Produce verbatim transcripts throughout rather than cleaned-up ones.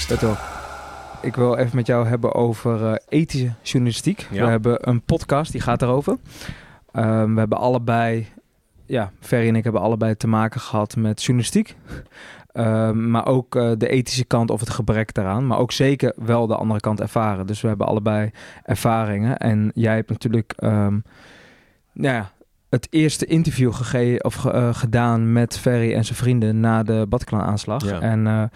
podcast. Dat ook. Ik wil even met jou hebben over uh, ethische journalistiek. Ja. We hebben een podcast, die gaat erover. Um, we hebben allebei, ja, Ferry en ik hebben allebei te maken gehad met journalistiek. Um, maar ook uh, de ethische kant of het gebrek daaraan. Maar ook zeker wel de andere kant ervaren. Dus we hebben allebei ervaringen. En jij hebt natuurlijk um, nou ja, het eerste interview gege- of ge- uh, gedaan met Ferry en zijn vrienden na de Bataclan-aanslag. Ja. En uh,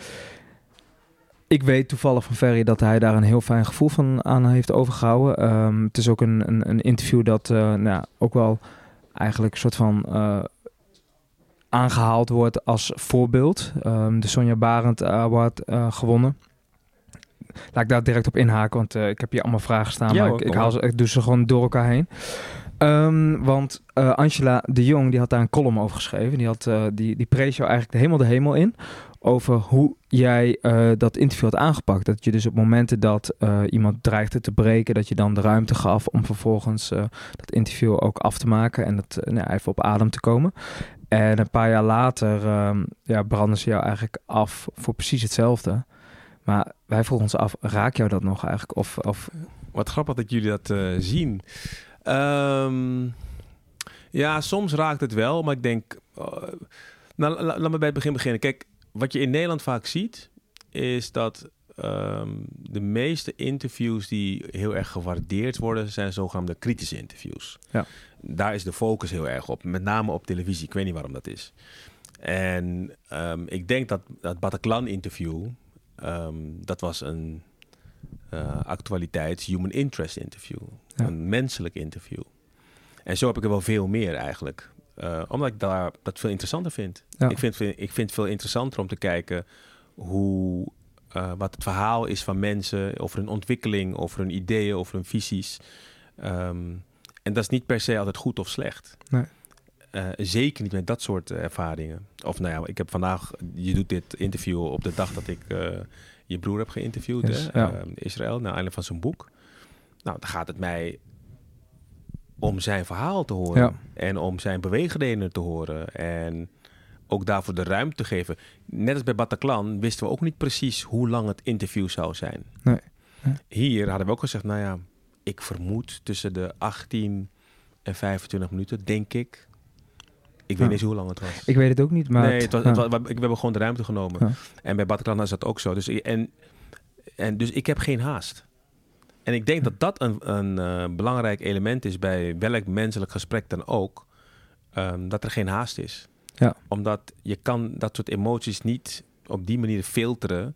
ik weet toevallig van Ferry dat hij daar een heel fijn gevoel van aan heeft overgehouden. Um, het is ook een, een, een interview dat uh, nou, ook wel eigenlijk een soort van uh, aangehaald wordt als voorbeeld. Um, de Sonja Barend Award uh, gewonnen. Laat ik daar direct op inhaken, want uh, ik heb hier allemaal vragen staan, Ja, maar hoor, ik, ik, haal ze, ik doe ze gewoon door elkaar heen. Um, want uh, Angela de Jong, die had daar een column over geschreven. Die, had, uh, die, die prees jou eigenlijk helemaal de hemel in over hoe jij uh, dat interview had aangepakt. Dat je dus op momenten dat uh, iemand dreigde te breken, dat je dan de ruimte gaf om vervolgens uh, dat interview ook af te maken en dat, uh, nou, even op adem te komen. En een paar jaar later um, ja, brandden ze jou eigenlijk af voor precies hetzelfde. Maar wij vroegen ons af, raakt jou dat nog eigenlijk? Of, of... Wat grappig dat jullie dat uh, zien. Um, ja, soms raakt het wel, maar ik denk... Uh, nou, la, laat me bij het begin beginnen. Kijk, wat je in Nederland vaak ziet, is dat um, de meeste interviews die heel erg gewaardeerd worden, zijn zogenaamde kritische interviews. Ja. Daar is de focus heel erg op, met name op televisie. Ik weet niet waarom dat is. En um, ik denk dat dat Bataclan-interview, um, dat was een uh, actualiteits human interest interview. Ja. Een menselijk interview. En zo heb ik er wel veel meer eigenlijk. Uh, omdat ik daar dat veel interessanter vind. Ja. Ik, vind ik vind het veel interessanter om te kijken hoe, uh, wat het verhaal is van mensen, over hun ontwikkeling, over hun ideeën, over hun visies. Um, en dat is niet per se altijd goed of slecht. Nee. Uh, zeker niet met dat soort uh, ervaringen. Of nou ja, ik heb vandaag, je doet dit interview op de dag dat ik uh, je broer heb geïnterviewd, yes, hè, ja. uh, Israël, naar aanleiding van zijn boek. Nou, dan gaat het mij om zijn verhaal te horen. Ja. En om zijn beweegredenen te horen. En ook daarvoor de ruimte te geven. Net als bij Bataclan wisten we ook niet precies hoe lang het interview zou zijn. Nee. Nee. Hier hadden we ook gezegd, nou ja, ik vermoed tussen de achttien en vijfentwintig minuten, denk ik. Ik weet ja. niet hoe lang het was. Ik weet het ook niet, maar... Nee, het was, ja. het was, we hebben gewoon de ruimte genomen. Ja. En bij Bataclan is dat ook zo. Dus, en, en, dus ik heb geen haast. En ik denk dat dat een, een uh, belangrijk element is bij welk menselijk gesprek dan ook. Um, dat er geen haast is. Ja. Omdat je kan dat soort emoties niet op die manier filteren.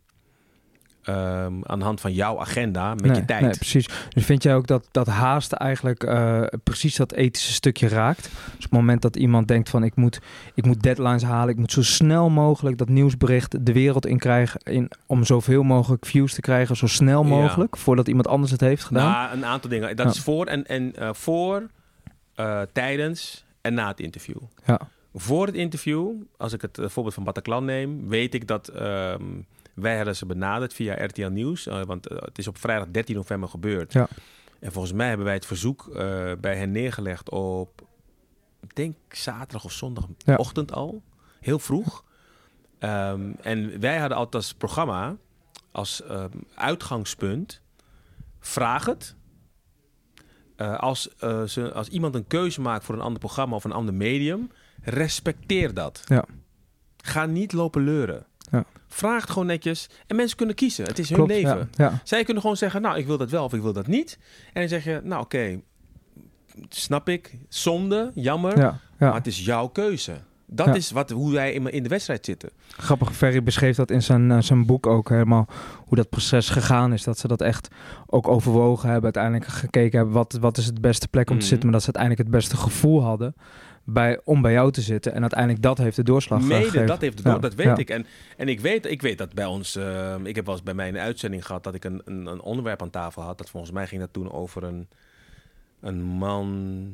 Um, aan de hand van jouw agenda met nee, je tijd. Nee, precies. Dus vind jij ook dat, dat haast eigenlijk uh, precies dat ethische stukje raakt? Dus op het moment dat iemand denkt van ik moet, ik moet deadlines halen, ik moet zo snel mogelijk dat nieuwsbericht de wereld in krijgen in, om zoveel mogelijk views te krijgen, zo snel mogelijk, ja. voordat iemand anders het heeft gedaan? Nou, een aantal dingen. Dat ja. is voor en, en uh, voor, uh, tijdens en na het interview. Ja. Voor het interview, als ik het uh, voorbeeld van Bataclan neem, weet ik dat... Um, wij hadden ze benaderd via R T L Nieuws, uh, want uh, het is op vrijdag dertien november gebeurd. Ja. En volgens mij hebben wij het verzoek uh, bij hen neergelegd op, ik denk zaterdag of zondagochtend ja. al, heel vroeg. Um, en wij hadden altijd als programma, als um, uitgangspunt, vraag het. Uh, als, uh, ze, als iemand een keuze maakt voor een ander programma of een ander medium, respecteer dat. Ja. Ga niet lopen leuren. Ja. Vraag het gewoon netjes. En mensen kunnen kiezen. Het is hun Klopt, leven. Ja, ja. Zij kunnen gewoon zeggen, nou, ik wil dat wel of ik wil dat niet. En dan zeg je, nou, oké, okay, snap ik. Zonde, jammer. Ja, ja. Maar het is jouw keuze. Dat ja. is wat, hoe wij in, in de wedstrijd zitten. Grappig, Ferry beschreef dat in zijn, uh, zijn boek ook helemaal, hoe dat proces gegaan is. Dat ze dat echt ook overwogen hebben. Uiteindelijk gekeken hebben, wat, wat is het beste plek om mm. te zitten. Maar dat ze uiteindelijk het beste gevoel hadden bij, om bij jou te zitten. En uiteindelijk dat heeft de doorslag Mede, gegeven. dat heeft de doorslag, ja. dat weet ja. ik. En, en ik, weet, ik weet dat bij ons... Uh, ik heb wel eens bij mij een uitzending gehad dat ik een, een, een onderwerp aan tafel had. Dat volgens mij ging dat toen over een, een man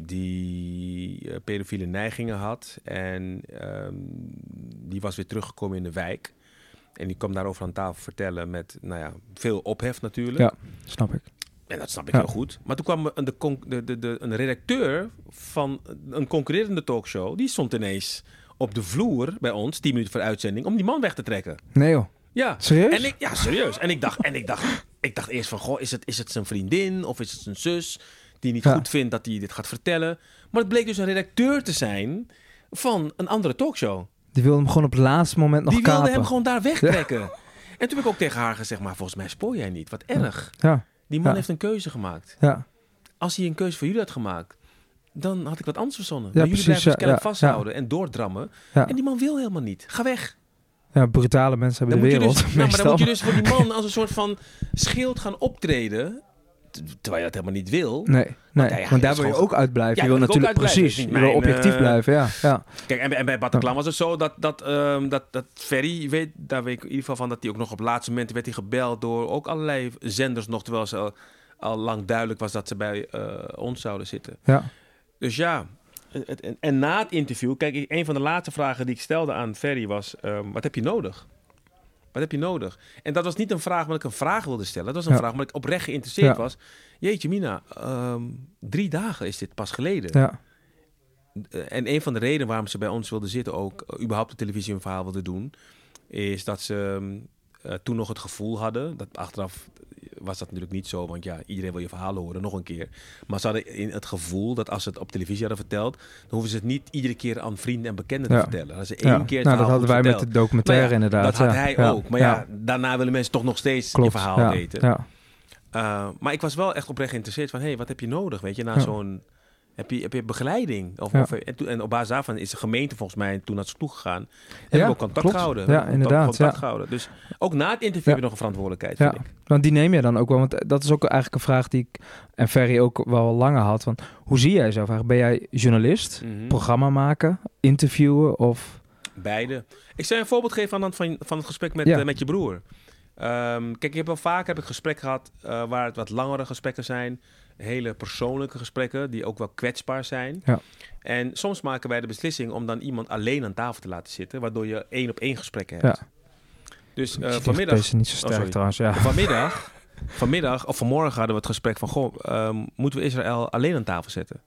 die uh, pedofiele neigingen had. En um, die was weer teruggekomen in de wijk. En die kwam daarover aan tafel vertellen met, nou ja, veel ophef natuurlijk. Ja, snap ik. En dat snap ik ja. heel goed. Maar toen kwam een, de, de, de, de, een redacteur van een concurrerende talkshow. Die stond ineens op de vloer bij ons, tien minuten voor de uitzending, om die man weg te trekken. Nee joh. Ja. Serieus? En ik, ja, serieus. En ik dacht, en ik dacht, ik dacht eerst van, goh, is het, is het zijn vriendin of is het zijn zus die niet Ja. goed vindt dat hij dit gaat vertellen? Maar het bleek dus een redacteur te zijn van een andere talkshow. Die wilde hem gewoon op het laatste moment nog Die wilde kapen. hem gewoon daar wegtrekken. Ja. En toen heb ik ook tegen haar gezegd, maar volgens mij spoor jij niet. Wat erg. Ja. Die man Ja. heeft een keuze gemaakt. Ja. Als hij een keuze voor jullie had gemaakt, dan had ik wat anders verzonnen. Ja, maar jullie precies, blijven dus ja, kennelijk ja, vasthouden en doordrammen. Ja. En die man wil helemaal niet. Ga weg. Ja, brutale mensen Dan hebben moet, de je wereld. dus, nou, maar dan meestal. moet je dus voor die man als een soort van schild gaan optreden. t- Terwijl je dat helemaal niet wil. Nee, nee. hij- hij want daar is wil je gewoon- ook uitblijven. Ja, je wil wil ik ook natuurlijk uitblijven. precies. Dat is Je niet wil mijn, objectief eh, blijven, ja. ja. Kijk, en, bij- en bij Bataclan was het zo dat, dat, ehm, dat, dat Ferry, je weet, daar weet ik in ieder geval van dat hij ook nog op het laatste moment werd hij gebeld door ook allerlei zenders nog, terwijl ze al, al lang duidelijk was dat ze bij eh, ons zouden zitten. ja. Dus ja, het, het- en, en na het interview, kijk, ik- een van de laatste vragen die ik stelde aan Ferry was, ehm, wat heb je nodig? Wat heb je nodig? En dat was niet een vraag omdat ik een vraag wilde stellen. Dat was een Ja. vraag omdat ik oprecht geïnteresseerd Ja. was. Jeetje Mina, ehm, drie dagen is dit pas geleden. Ja. Uh, En een van de redenen waarom ze bij ons wilden zitten, ook uh, überhaupt de televisie een verhaal wilden doen, is dat ze um, uh, toen nog het gevoel hadden, dat achteraf was dat natuurlijk niet zo, want ja, iedereen wil je verhalen horen, nog een keer. Maar ze hadden in het gevoel dat als ze het op televisie hadden verteld, dan hoeven ze het niet iedere keer aan vrienden en bekenden Ja. te vertellen. Dat ze één Ja. keer het Nou, dat verhaal hadden wij goed met de verteld. documentaire Maar ja, inderdaad. Dat had ja. hij ja. ook. Maar ja. daarna willen mensen toch nog steeds Klopt. je verhaal ja. weten. Ja. Uh, maar ik was wel echt oprecht geïnteresseerd van, hé, hey, wat heb je nodig? Weet je, na Ja. zo'n... Heb je, heb je begeleiding? Of, Ja. of, en, toen, en op basis daarvan is de gemeente volgens mij toen naar ze toegegaan. En hebben we ook contact klopt. gehouden. Ja, We hebben inderdaad, Contact ja. gehouden. Dus ook na het interview Ja. heb je nog een verantwoordelijkheid, Ja. vind ik. Want die neem je dan ook wel. Want dat is ook eigenlijk een vraag die ik en Ferry ook wel langer had. Van, hoe zie jij jezelf eigenlijk? Ben jij journalist, Mhm. programma maken, interviewen of... Beide. Ik zou je een voorbeeld geven aan de hand van, van het gesprek met, Ja. uh, met je broer. Um, kijk, ik heb wel vaak heb ik gesprek gehad uh, waar het wat langere gesprekken zijn. Hele persoonlijke gesprekken die ook wel kwetsbaar zijn. Ja. En soms maken wij de beslissing om dan iemand alleen aan tafel te laten zitten, waardoor je één op één gesprekken hebt. Ja. Dus uh, Ik zie vanmiddag... deze niet zo sterk Oh, sorry. trouwens, ja. Vanmiddag, vanmiddag of vanmorgen hadden we het gesprek van, goh, um, moeten we Israël alleen aan tafel zetten?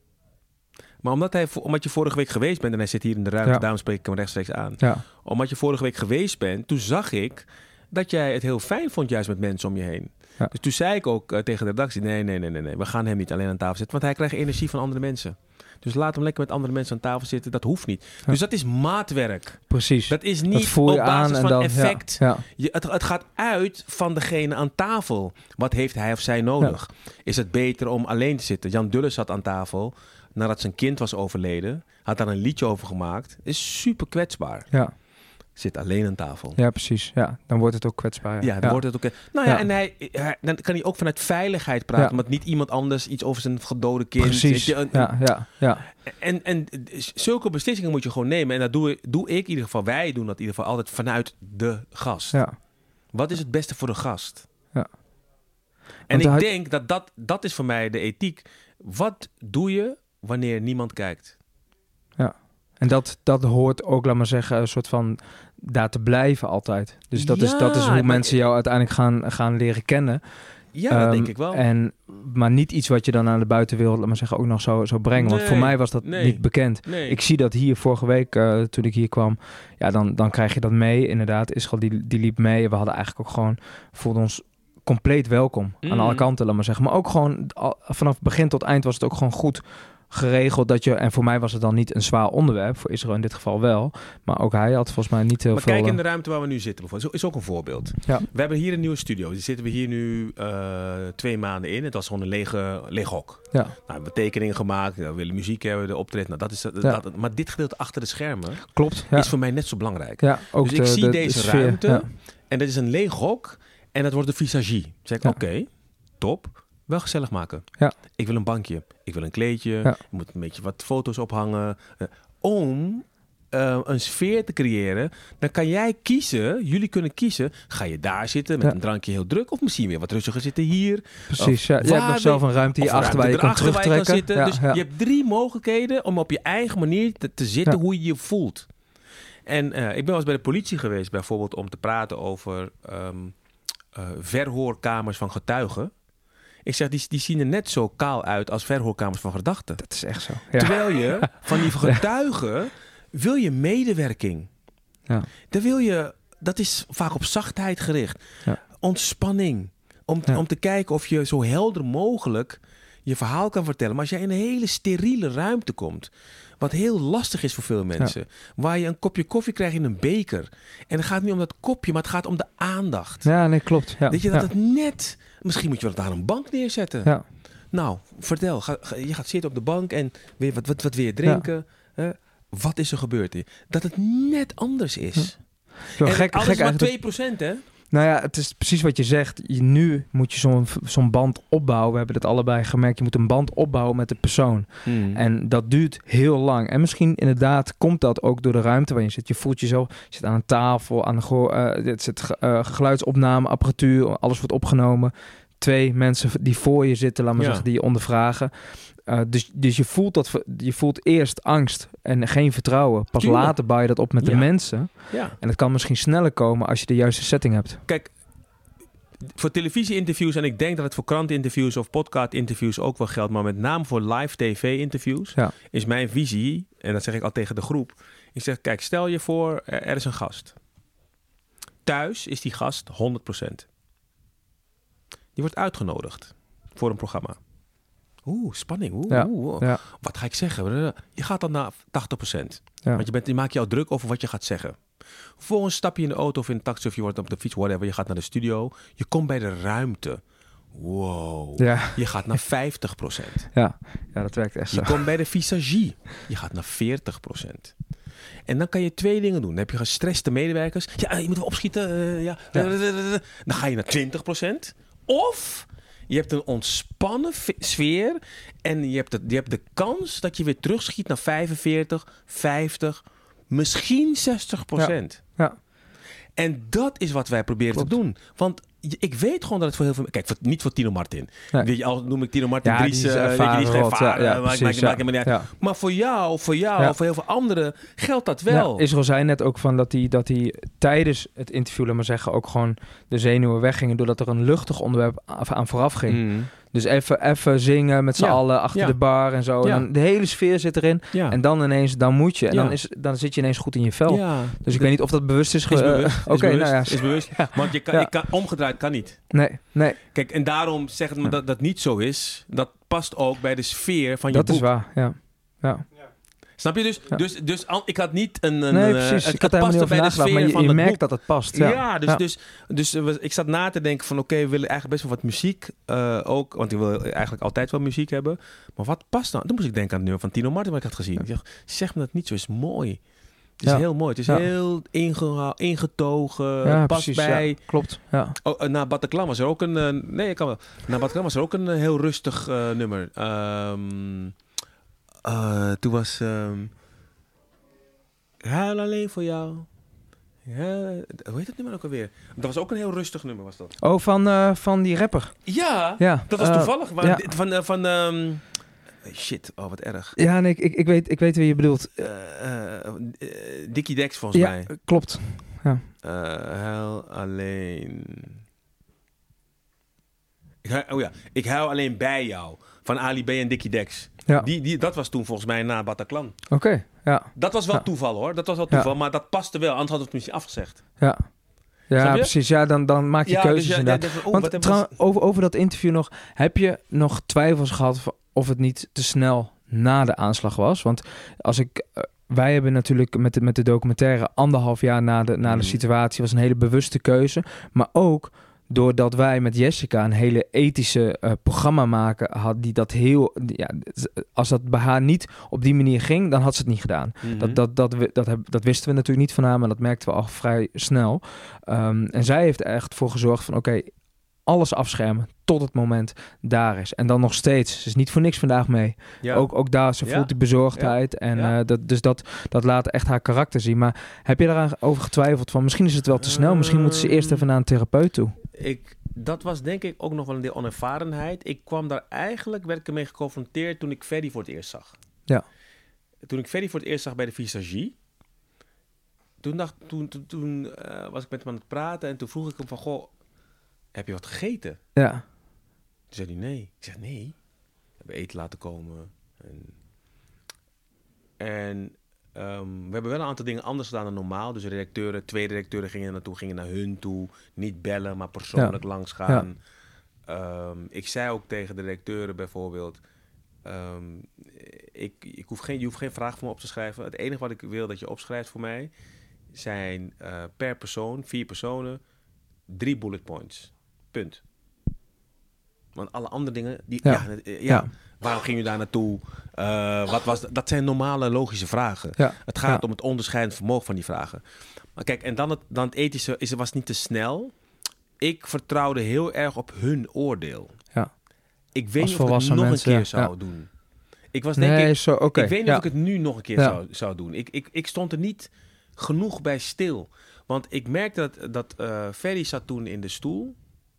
Maar omdat, hij, omdat je vorige week geweest bent, en hij zit hier in de ruimte, Ja. daarom spreek ik hem rechtstreeks aan. Ja. Omdat je vorige week geweest bent, toen zag ik dat jij het heel fijn vond juist met mensen om je heen. Ja. Dus toen zei ik ook uh, tegen de redactie, nee, nee, nee, nee, nee, we gaan hem niet alleen aan tafel zetten, want hij krijgt energie van andere mensen. Dus laat hem lekker met andere mensen aan tafel zitten, dat hoeft niet. Ja. Dus dat is maatwerk. Precies. Dat is Dat niet voel je op basis aan en van dan... effect. Ja. Ja. Je, het, het gaat uit van degene aan tafel. Wat heeft hij of zij nodig? Is het beter om alleen te zitten? Jan Dulles zat aan tafel nadat zijn kind was overleden. Had daar een liedje over gemaakt. Is super kwetsbaar. Ja. Zit alleen aan tafel. Ja, precies. Ja, dan wordt het ook kwetsbaar. Ja, dan wordt het ook... Nou ja, Ja. en hij, hij- dan kan hij ook vanuit veiligheid praten. Ja. Omdat niet iemand anders iets over zijn gedode kind... Precies. weet je, een- Ja, ja, ja. En, en zulke beslissingen moet je gewoon nemen. En dat doe, doe ik in ieder geval. Wij doen dat in ieder geval altijd vanuit de gast. ja. Wat is het beste voor de gast? Ja. En Want ik hij- denk dat, dat dat is voor mij de ethiek. Wat doe je wanneer niemand kijkt? En dat, dat hoort ook, laat maar zeggen, een soort van daar te blijven altijd. Dus dat, is, Ja, dat is hoe maar- mensen jou uiteindelijk gaan, gaan leren kennen. Ja, dat Ehm, denk ik wel. En, maar niet iets wat je dan aan de buitenwereld, laat maar zeggen, ook nog zo, zo brengen. Want Nee, voor mij was dat nee. niet bekend. nee. Ik zie dat hier vorige week, uh, toen ik hier kwam, ja, dan, dan krijg je dat mee. Inderdaad, Israël die, die liep mee. We hadden eigenlijk ook gewoon, voelden ons compleet welkom. Mm. Aan alle kanten, laat maar zeggen. Maar ook gewoon, al, vanaf begin tot eind was het ook gewoon goed geregeld dat je, en voor mij was het dan niet een zwaar onderwerp, voor Israël in dit geval wel, maar ook hij had volgens mij niet heel Maar veel... kijk in uh, de ruimte waar we nu zitten bijvoorbeeld. Is ook een voorbeeld. Ja. We hebben hier een nieuwe studio. Die zitten we hier nu uh, twee maanden in. Het was gewoon een lege, leeg hok. Ja. Nou, we hebben tekeningen gemaakt. We willen muziek hebben, de optreden. Nou, dat is, dat, Ja. dat, maar dit gedeelte achter de schermen Klopt, ja. is voor mij net zo belangrijk. ja, ook Dus ik de, zie de, deze de sfeer, ruimte ja. en dat is een leeg hok en dat wordt de visagie. Dan zeg ik, Ja. oké, okay, top. Wel gezellig maken. Ja. Ik wil een bankje. Ik wil een kleedje. Ja. Je moet een beetje wat foto's ophangen. Uh, om uh, een sfeer te creëren, dan kan jij kiezen, jullie kunnen kiezen, ga je daar zitten met Ja. een drankje heel druk of misschien weer wat rustiger zitten hier. Precies, ja. Of Je hebt nog waar zelf we- een ruimte Of hier achter waar je kan erachter waar je kan terugtrekken. zitten. Ja, dus ja. je hebt drie mogelijkheden om op je eigen manier te, te zitten Ja. hoe je je voelt. En uh, ik ben wel eens bij de politie geweest bijvoorbeeld om te praten over um, uh, verhoorkamers van getuigen. Ik zeg, die, die zien er net zo kaal uit als verhoorkamers van verdachten. Dat is echt zo. Ja. Terwijl je van die getuigen wil je medewerking. Ja. Dan wil je dat is vaak op zachtheid gericht. Ja. Ontspanning. Om, Ja. om te kijken of je zo helder mogelijk je verhaal kan vertellen. Maar als jij in een hele steriele ruimte komt, wat heel lastig is voor veel mensen, ja. waar je een kopje koffie krijgt in een beker. En het gaat niet om dat kopje, maar het gaat om de aandacht. Ja, nee, klopt. Ja. Weet je, dat ja. het net... Misschien moet je wel daar een bank neerzetten. Ja. Nou, vertel. Ga, ga, je gaat zitten op de bank en weer, wat, wat, wat wil je drinken? Ja. Uh, wat is er gebeurd? Dat het net anders is. Ja. Zo, en gek, alles gek maar twee procent, hè? Nou ja, het is precies wat je zegt. Je, nu moet je zo'n zo'n band opbouwen. We hebben het allebei gemerkt. Je moet een band opbouwen met de persoon. Hmm. En dat duurt heel lang. En misschien inderdaad komt dat ook door de ruimte waar je zit. Je voelt jezelf, je zit aan een tafel, aan de uh, het zit uh, geluidsopnameapparatuur, alles wordt opgenomen. Twee mensen die voor je zitten, laat maar ja. zeggen, die je ondervragen. Uh, dus, dus je voelt dat je voelt eerst angst en geen vertrouwen. Pas Tuurlijk. later bouw je dat op met ja. de mensen. Ja. En het kan misschien sneller komen als je de juiste setting hebt. Kijk, voor televisie-interviews, en ik denk dat het voor krantinterviews of podcast-interviews ook wel geldt, maar met name voor live tv-interviews, ja. is mijn visie, en dat zeg ik al tegen de groep, ik zeg, kijk, stel je voor, er is een gast. Thuis is die gast honderd procent. Die wordt uitgenodigd voor een programma. Oeh, spanning. Oeh, ja, oeh. Ja. Wat ga ik zeggen? Je gaat dan naar tachtig procent. Ja. Want je, bent, je maakt jou druk over wat je gaat zeggen. Vervolgens stap je in de auto of in de taxi of je wordt op de fiets, whatever. Je gaat naar de studio. Je komt bij de ruimte. Wow. Ja. Je gaat naar vijftig procent. Ja. ja, dat werkt echt zo. Je komt bij de visagie. Je gaat naar veertig procent. En dan kan je twee dingen doen. Dan heb je gestreste medewerkers. Ja, je moet wel opschieten. Uh, ja. Ja. Dan ga je naar twintig procent. Of je hebt een ontspannen sfeer en je hebt, de, je hebt de kans dat je weer terugschiet naar vijfenveertig, vijftig, misschien zestig procent. Ja. Ja. En dat is wat wij proberen Klopt. te doen. Want ik weet gewoon dat het voor heel veel... Kijk, voor, niet voor Tino Martin. Nee. Weet je, al noem ik Tino Martin ja, Dries, die is, uh, ervaren, weet je, die is ervaren, ja, ja, maak, precies, maak, ja. maak niet ja. Maar voor jou, voor jou, ja. voor heel veel anderen geldt dat wel. Ja, Israël zei net ook van dat hij dat hij tijdens het interview, laat maar zeggen, ook gewoon de zenuwen weggingen doordat er een luchtig onderwerp aan vooraf ging. Mm. Dus even, even zingen met z'n ja. allen achter ja. de bar en zo. Ja. En dan de hele sfeer zit erin. Ja. En dan ineens, dan moet je. En ja. dan, is, dan zit je ineens goed in je vel. Ja. Dus ik de, weet niet of dat bewust is. Ge- is bewust. Uh, Oké, okay, nou ja. Is bewust. Ja. Want je kan, ja. je kan, omgedraaid kan niet. Nee, nee. Kijk, en daarom zeggen we ja. dat dat niet zo is. Dat past ook bij de sfeer van je dat boek. Dat is waar, ja. ja. Snap je? Dus, ja. dus, dus al, ik had niet een... een nee, precies. Het, ik had het helemaal niet over nagedacht, maar je, je merkt boek. dat het past. Ja, ja dus, ja. dus, dus, dus ik zat na te denken van... Oké, okay, we willen eigenlijk best wel wat muziek uh, ook. Want ik wil eigenlijk altijd wel muziek hebben. Maar wat past dan? Toen moest ik denken aan het nummer van Tino Martin, wat ik had gezien. Ja. Ik dacht, zeg me dat niet zo, is mooi. Het is ja. heel mooi. Het is ja. heel inge- ingetogen. Ja, past precies, bij. Ja, klopt. Ja. Oh, uh, na Bataclan was er ook een... Uh, nee, ik kan wel. Na Bataclan was er ook een uh, heel rustig uh, nummer. Um, uh, toen was... Um, Huil alleen voor jou. Ja, hoe heet dat nummer ook alweer? Dat was ook een heel rustig nummer, was dat. Oh, van, uh, van die rapper. Ja, ja. dat was uh, toevallig. Van, ja. van, uh, van um... shit, oh wat erg. Ja, nee, ik, ik, ik, weet, ik weet wie je bedoelt. Uh, uh, uh, Dickie Dex volgens ja, mij. Klopt. Ja. Uh, huil alleen. Ik huil, oh ja, ik huil alleen bij jou. Van Ali B en Dickie Dex. Ja. Die, die, dat was toen volgens mij na Bataclan. Oké, okay, ja. Dat was wel ja. toeval hoor. Dat was wel toeval, ja. maar dat paste wel. Anders had het misschien afgezegd. Ja. Ja, precies. Ja, dan, dan maak je ja, keuzes dus ja, inderdaad. Ja, oh, Want trouw, over, over dat interview nog... Heb je nog twijfels gehad of het niet te snel na de aanslag was? Want als ik... Uh, wij hebben natuurlijk met de, met de documentaire anderhalf jaar na de, na de situatie... was een hele bewuste keuze. Maar ook... doordat wij met Jessica een hele ethische uh, programma maken had, die dat heel, ja, als dat bij haar niet op die manier ging, dan had ze het niet gedaan. Mm-hmm. Dat, dat, dat, dat, dat, dat wisten we natuurlijk niet van haar, maar dat merkten we al vrij snel. Um, en zij heeft er echt voor gezorgd van, oké, okay, alles afschermen tot het moment daar is. En dan nog steeds. Ze is niet voor niks vandaag mee. Ja. Ook, ook daar, ze voelt ja. die bezorgdheid. Ja. En ja. Uh, dat, dus dat, dat laat echt haar karakter zien. Maar heb je daaraan over getwijfeld van, misschien is het wel te snel. Misschien moeten ze eerst even naar een therapeut toe. Ik, dat was denk ik ook nog wel een deel onervarenheid. Ik kwam daar eigenlijk, werd ik ermee geconfronteerd toen ik Ferdy voor het eerst zag. Ja. Toen ik Ferdy voor het eerst zag bij de visagie. Toen, dacht, toen, toen, toen uh, was ik met hem aan het praten. En toen vroeg ik hem van, goh, heb je wat gegeten? Ja. Toen zei hij nee. Ik zeg nee. We hebben eten laten komen. En, en Um, we hebben wel een aantal dingen anders gedaan dan normaal. Dus redacteuren, twee redacteuren gingen naartoe, gingen naar hun toe. Niet bellen, maar persoonlijk ja. langs gaan. Ja. Um, ik zei ook tegen de redacteuren bijvoorbeeld... Um, ik, ik hoef geen, je hoeft geen vraag voor me op te schrijven. Het enige wat ik wil dat je opschrijft voor mij... zijn uh, per persoon, vier personen, drie bullet points. Punt. Want alle andere dingen... Die, ja. Ja, ja, ja. Waarom ging je daar naartoe? Uh, wat was dat? Dat zijn normale, logische vragen. Ja. Het gaat ja. om het onderscheidend vermogen van die vragen. Maar kijk, en dan het, dan het ethische is, was niet te snel. Ik vertrouwde heel erg op hun oordeel. Ja. Ik weet niet of ik het nog mensen, een keer zou ja. doen. Ik was denk nee, ik... Zo, okay. Ik weet niet ja. of ik het nu nog een keer ja. zou, zou doen. Ik, ik, ik stond er niet genoeg bij stil. Want ik merkte dat, dat uh, Ferry zat toen in de stoel.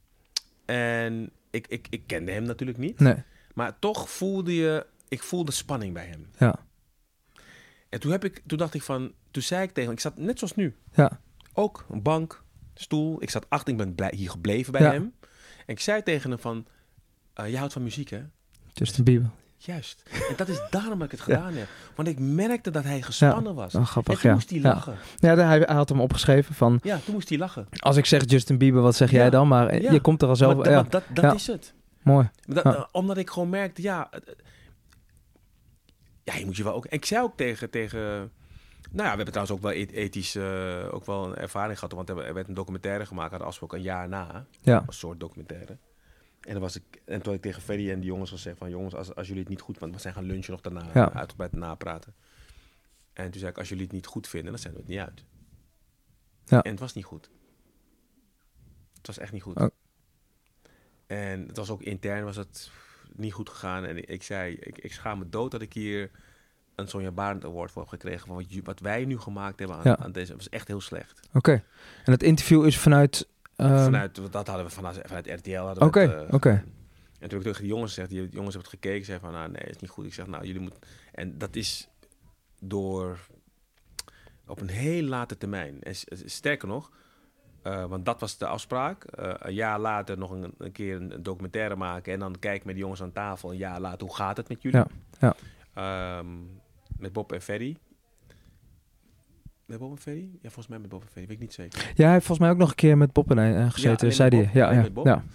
En ik, ik, ik kende hem natuurlijk niet. Nee. Maar toch voelde je... Ik voelde spanning bij hem. Ja. En toen, heb ik, toen dacht ik van... Toen zei ik tegen hem... Ik zat net zoals nu. Ja. Ook een bank, stoel. Ik zat achter. Ik ben blij, hier gebleven bij ja. hem. En ik zei tegen hem van... Uh, je houdt van muziek, hè? Justin Bieber. Juist. En dat is daarom dat ik het gedaan ja. heb. Want ik merkte dat hij gespannen ja. was. Oh, grappig, en toen ja. moest hij lachen. Ja, ja hij, hij had hem opgeschreven van... Ja, toen moest hij lachen. Als ik zeg Justin Bieber, wat zeg ja. jij dan? Maar ja. je komt er al zelf... Maar, ja. maar dat, dat ja. is het. Mooi. Dat, ja. uh, omdat ik gewoon merkte, ja... Uh, ja, je moet je wel ook... En ik zei ook tegen... tegen nou ja, we hebben trouwens ook wel ethisch uh, ook wel een ervaring gehad. Want er werd een documentaire gemaakt. Hadden afgesproken een jaar na. Ja. Een soort documentaire. En dan was ik... En toen ik tegen Ferry en die jongens gezegd van... Jongens, als, als jullie het niet goed... Want we zijn gaan lunchen nog daarna. Ja. Uitgebreid napraten. En toen zei ik... Als jullie het niet goed vinden, dan zenden we het niet uit. Ja. En het was niet goed. Het was echt niet goed. Oh. En het was ook intern was het niet goed gegaan. En ik, ik zei, ik, ik schaam me dood dat ik hier een Sonja Barend Award voor heb gekregen. Van wat, wat wij nu gemaakt hebben aan, ja. aan deze, was echt heel slecht. Oké. Okay. En het interview is vanuit... Um... vanuit dat hadden we vanuit, vanuit R T L. Oké, oké. Okay. Uh, okay. En toen ik tegen die jongens zeg, die jongens hebben het gekeken, zei van, nou nee, het is niet goed. Ik zeg, nou jullie moeten... En dat is door... op een heel late termijn. En sterker nog... Uh, want dat was de afspraak. Uh, een jaar later nog een, een keer een, een documentaire maken. En dan kijk ik met die jongens aan tafel. Een jaar later, hoe gaat het met jullie? Ja, ja. Um, met Bob en Ferry. Met Bob en Ferry? Ja, volgens mij met Bob en Ferry. Weet ik niet zeker. Ja, hij heeft volgens mij ook nog een keer met Bob en uh, gezeten. Ja, zei hij. Ja, ja, met Bob. Ja.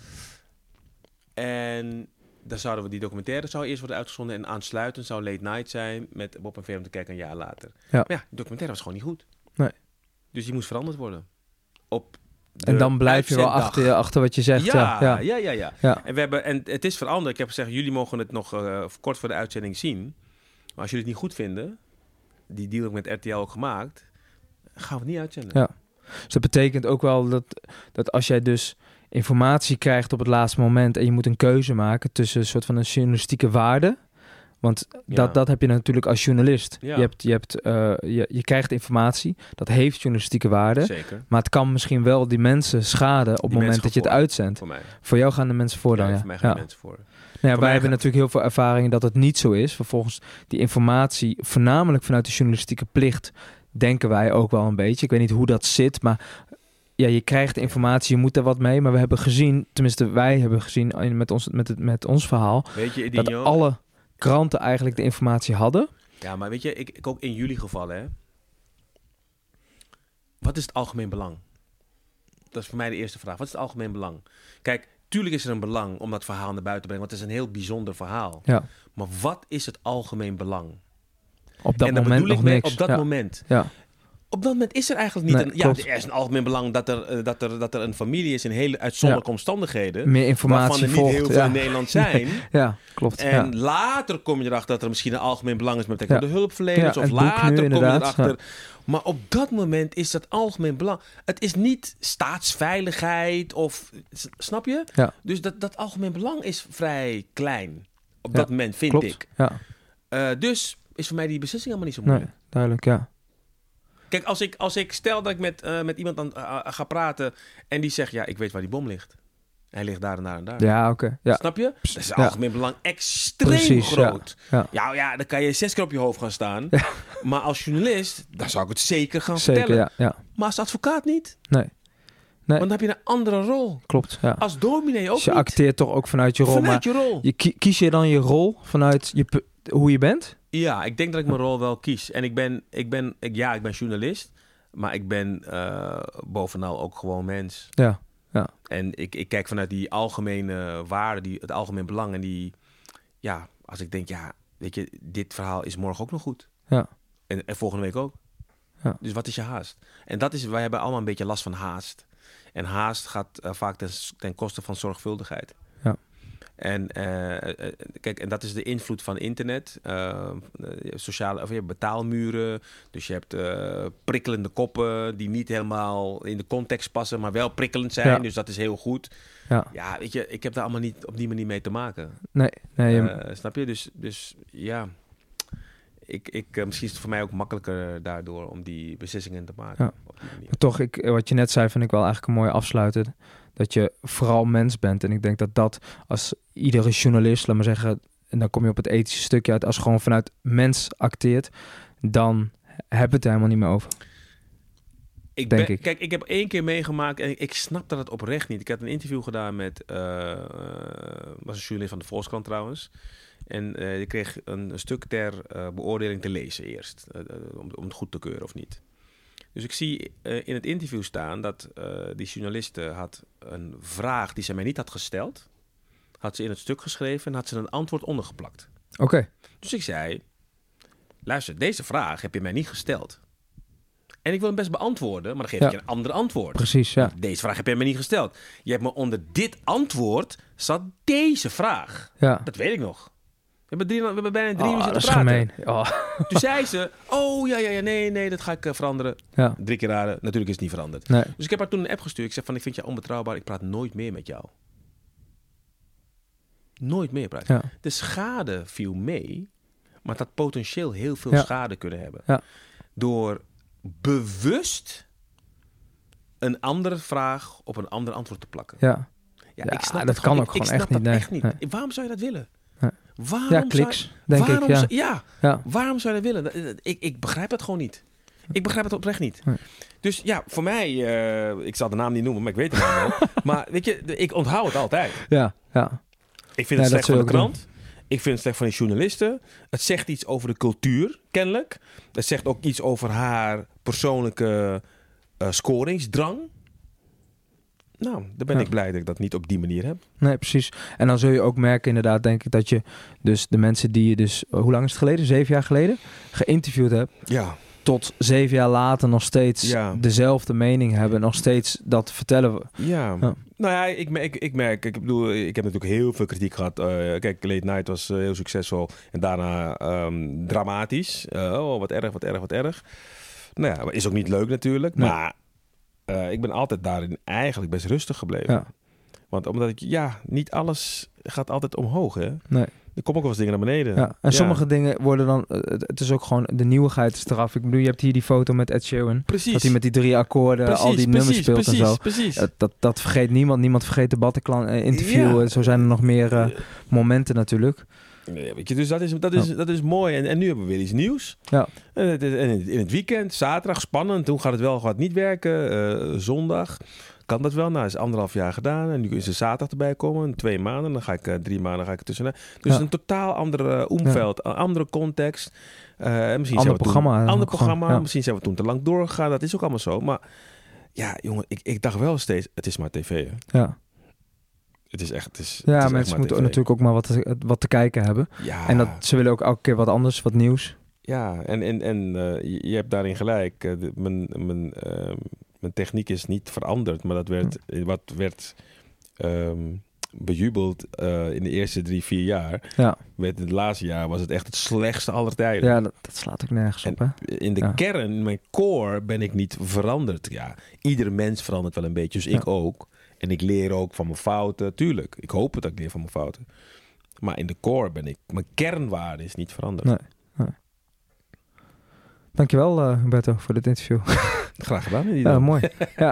En dan zouden we die documentaire zou eerst worden uitgezonden. En aansluitend zou Late Night zijn met Bob en Ferry om te kijken een jaar later. Ja. Maar ja, die documentaire was gewoon niet goed. Nee. Dus die moest veranderd worden. Op en dan blijf je wel achter, achter wat je zegt. Ja, ja, ja, ja, ja. ja. En, we hebben, en het is veranderd. Ik heb gezegd, jullie mogen het nog uh, kort voor de uitzending zien. Maar als jullie het niet goed vinden, die deal heb ik met R T L ook gemaakt, gaan we het niet uitzenden. Ja. Dus dat betekent ook wel dat, dat als jij dus informatie krijgt op het laatste moment en je moet een keuze maken tussen een soort van een journalistieke waarde. Want ja. dat, dat heb je natuurlijk als journalist. Ja. Je, hebt, je, hebt, uh, je, je krijgt informatie. Dat heeft journalistieke waarde. Zeker. Maar het kan misschien wel die mensen schaden op het moment dat je het uitzendt. Voor mij. Voor jou gaan de mensen voor dan, ja. ja. Voor mij gaan ja. de mensen voor. Nou ja, wij hebben natuurlijk heel veel ervaring dat het niet zo is. Vervolgens die informatie, voornamelijk vanuit de journalistieke plicht, denken wij ook wel een beetje. Ik weet niet hoe dat zit, maar ja, je krijgt informatie, je moet er wat mee. Maar we hebben gezien, tenminste wij hebben gezien met ons, met het, met ons verhaal, weet je, dat alle kranten eigenlijk de informatie hadden. Ja, maar weet je, ik, ik ook in jullie geval, hè. Wat is het algemeen belang? Dat is voor mij de eerste vraag. Wat is het algemeen belang? Kijk, tuurlijk is er een belang om dat verhaal naar buiten te brengen, want het is een heel bijzonder verhaal. Ja. Maar wat is het algemeen belang? Op dat moment nog mee, niks. Op dat ja. moment. Ja. Op dat moment is er eigenlijk niet... Nee, een, ja, er is een algemeen belang dat er, uh, dat er, dat er een familie is in hele uitzonderlijke ja. omstandigheden. Meer informatie waarvan er volgt, niet heel ja. veel in Nederland zijn. Ja, klopt. En ja. later kom je erachter dat er misschien een algemeen belang is met ja. de hulpverleners. Ja, of later nu, kom je erachter... Ja. Maar op dat moment is dat algemeen belang. Het is niet staatsveiligheid of... Snap je? Ja. Dus dat, dat algemeen belang is vrij klein. Op ja. dat moment, vind klopt. ik. Ja. Uh, dus is voor mij die beslissing helemaal niet zo moeilijk. Nee, duidelijk, ja. Kijk, als ik, als ik stel dat ik met, uh, met iemand aan, uh, ga praten en die zegt, ja, ik weet waar die bom ligt. Hij ligt daar en daar en daar. Ja, oké. Okay. Ja. Snap je? Dat is algemeen ja. belang extreem Precies, groot. Ja. Ja. ja, ja, dan kan je zes keer op je hoofd gaan staan. Ja. Maar als journalist, dan zou ik het zeker gaan zeker, vertellen. Ja, ja. Maar als advocaat niet. Nee. Nee. Want dan heb je een andere rol. Klopt, ja. Als dominee ook dus je niet. acteert toch ook vanuit je rol. Vanuit maar je rol. Je kies je dan je rol vanuit je, hoe je bent? Ja, ik denk dat ik mijn rol wel kies. En ik ben, ik ben ik, ja, ik ben journalist, maar ik ben uh, bovenal ook gewoon mens. Ja, ja. En ik, ik kijk vanuit die algemene waarden, die, het algemeen belang. En die, ja, als ik denk, ja, weet je, dit verhaal is morgen ook nog goed. Ja. En, en volgende week ook. Ja. Dus wat is je haast? En dat is, wij hebben allemaal een beetje last van haast. En haast gaat uh, vaak ten, ten koste van zorgvuldigheid. Ja. En uh, uh, kijk, en dat is de invloed van internet, uh, sociale, of je hebt betaalmuren, dus je hebt uh, prikkelende koppen die niet helemaal in de context passen, maar wel prikkelend zijn. Ja. Dus dat is heel goed. Ja. ja, weet je, ik heb daar allemaal niet op die manier mee te maken. Nee, nee. Uh, snap je? Dus, dus ja, ik, ik, uh, misschien is het voor mij ook makkelijker daardoor om die beslissingen te maken. Ja. Op die manier. Maar toch, ik, wat je net zei, vind ik wel eigenlijk een mooie afsluiter. Dat je vooral mens bent. En ik denk dat dat als iedere journalist, laat maar zeggen, en dan kom je op het ethische stukje uit, als je gewoon vanuit mens acteert, dan hebben we het er helemaal niet meer over. Ik denk ben, ik. Kijk, ik heb één keer meegemaakt en ik snap dat het oprecht niet. Ik had een interview gedaan met, uh, uh, was een journalist van de Volkskrant trouwens. En uh, ik kreeg een, een stuk ter uh, beoordeling te lezen eerst, uh, uh, om, om het goed te keuren of niet. Dus ik zie uh, in het interview staan dat uh, die journaliste had een vraag die ze mij niet had gesteld. Had ze in het stuk geschreven en had ze een antwoord ondergeplakt. Oké. Okay. Dus ik zei, luister, deze vraag heb je mij niet gesteld. En ik wil hem best beantwoorden, maar dan geef ja. ik je een ander antwoord. Precies, ja. Deze vraag heb je mij niet gesteld. Je hebt me onder dit antwoord zat deze vraag. Ja. Dat weet ik nog. We hebben, drie, we hebben bijna drie oh, uur zitten praten. Dat is gemeen. Oh. Toen zei ze, oh ja, ja, ja, nee, nee, dat ga ik uh, veranderen. Ja. Drie keer raden, natuurlijk is het niet veranderd. Nee. Dus ik heb haar toen een app gestuurd. Ik zeg van, ik vind je onbetrouwbaar, ik praat nooit meer met jou. Nooit meer praten. Ja. De schade viel mee, maar het had potentieel heel veel ja. schade kunnen hebben. Ja. Door bewust een andere vraag op een ander antwoord te plakken. Ja, ja, ja ik snap dat dat kan gewoon, ook ik, gewoon ik echt niet. Nee. echt niet. Nee. Waarom zou je dat willen? Nee. Waarom ja, kliks, zou, denk waarom ik. Ja. Zou, ja, ja, waarom zou je dat willen? Ik, ik begrijp het gewoon niet. Ik begrijp het oprecht niet. Nee. Dus ja, voor mij, uh, ik zal de naam niet noemen, maar ik weet het naam wel. Maar weet je, ik onthoud het altijd. Ja, ja. Ik vind het ja, slecht van de krant. Doen. Ik vind het slecht van de journalisten. Het zegt iets over de cultuur, kennelijk. Het zegt ook iets over haar persoonlijke uh, scoringsdrang. Nou, dan ben ja. ik blij dat ik dat niet op die manier heb. Nee, precies. En dan zul je ook merken inderdaad, denk ik, dat je dus de mensen die je dus, uh, hoe lang is het geleden? Zeven jaar geleden? Geïnterviewd hebt. Ja. Tot zeven jaar later nog steeds ja. dezelfde mening hebben. Nog steeds dat vertellen we. Ja. ja. Nou ja, ik merk, ik merk, ik bedoel, ik heb natuurlijk heel veel kritiek gehad. Uh, kijk, Late Night was uh, heel succesvol en daarna um, dramatisch. Uh, oh, wat erg, wat erg, wat erg. Nou ja, is ook niet leuk natuurlijk, nee. maar uh, ik ben altijd daarin eigenlijk best rustig gebleven. Ja. Want omdat ik, ja, niet alles gaat altijd omhoog, hè. Nee. Er komen ook wel eens dingen naar beneden. Ja, en ja. sommige dingen worden dan... Uh, het is ook gewoon... De nieuwigheid is eraf. Ik bedoel, je hebt hier die foto met Ed Sheeran. Precies. Dat hij met die drie akkoorden precies, al die precies, nummers speelt precies, en zo. Precies. Uh, dat, dat vergeet niemand. Niemand vergeet de Bataclan-interview. Ja. Zo zijn er nog meer uh, momenten natuurlijk. Ja, weet je, dus dat is, dat is, ja. dat is mooi. En, en nu hebben we weer iets nieuws. Ja. En het, en in het weekend, zaterdag, spannend. Hoe gaat het wel, gaat het niet werken? Uh, zondag. Kan dat wel? Nou, is anderhalf jaar gedaan. En nu is er zaterdag erbij komen. Twee maanden. Dan ga ik uh, drie maanden ga ik ertussenuit. Dus ja. een totaal andere omveld. Ja. Een andere context. Uh, misschien ander programma. Toen, ander programma. Ja. Misschien zijn we toen te lang doorgegaan. Dat is ook allemaal zo. Maar ja, jongen. Ik, ik dacht wel steeds. Het is maar tv. Hè? Ja. Het is echt... Het is, ja, het is mensen moeten natuurlijk ook maar wat te, wat te kijken hebben. Ja. En dat, ze willen ook elke keer wat anders. Wat nieuws. Ja. En, en, en uh, je, je hebt daarin gelijk. Uh, de, mijn... mijn uh, Mijn techniek is niet veranderd, maar dat werd, wat werd um, bejubeld uh, in de eerste drie, vier jaar. Ja. Werd in het laatste jaar was het echt het slechtste aller tijden. Ja, dat, dat slaat ook nergens en op, hè? In de ja. kern, in mijn core, ben ik niet veranderd. Ja, iedere mens verandert wel een beetje, dus ja. ik ook. En ik leer ook van mijn fouten, tuurlijk. Ik hoop dat ik leer van mijn fouten. Maar in de core ben ik, mijn kernwaarde is niet veranderd. Nee. nee. Dankjewel, uh, Humberto, voor dit interview. Graag gedaan. Ja, uh, mooi. Ja.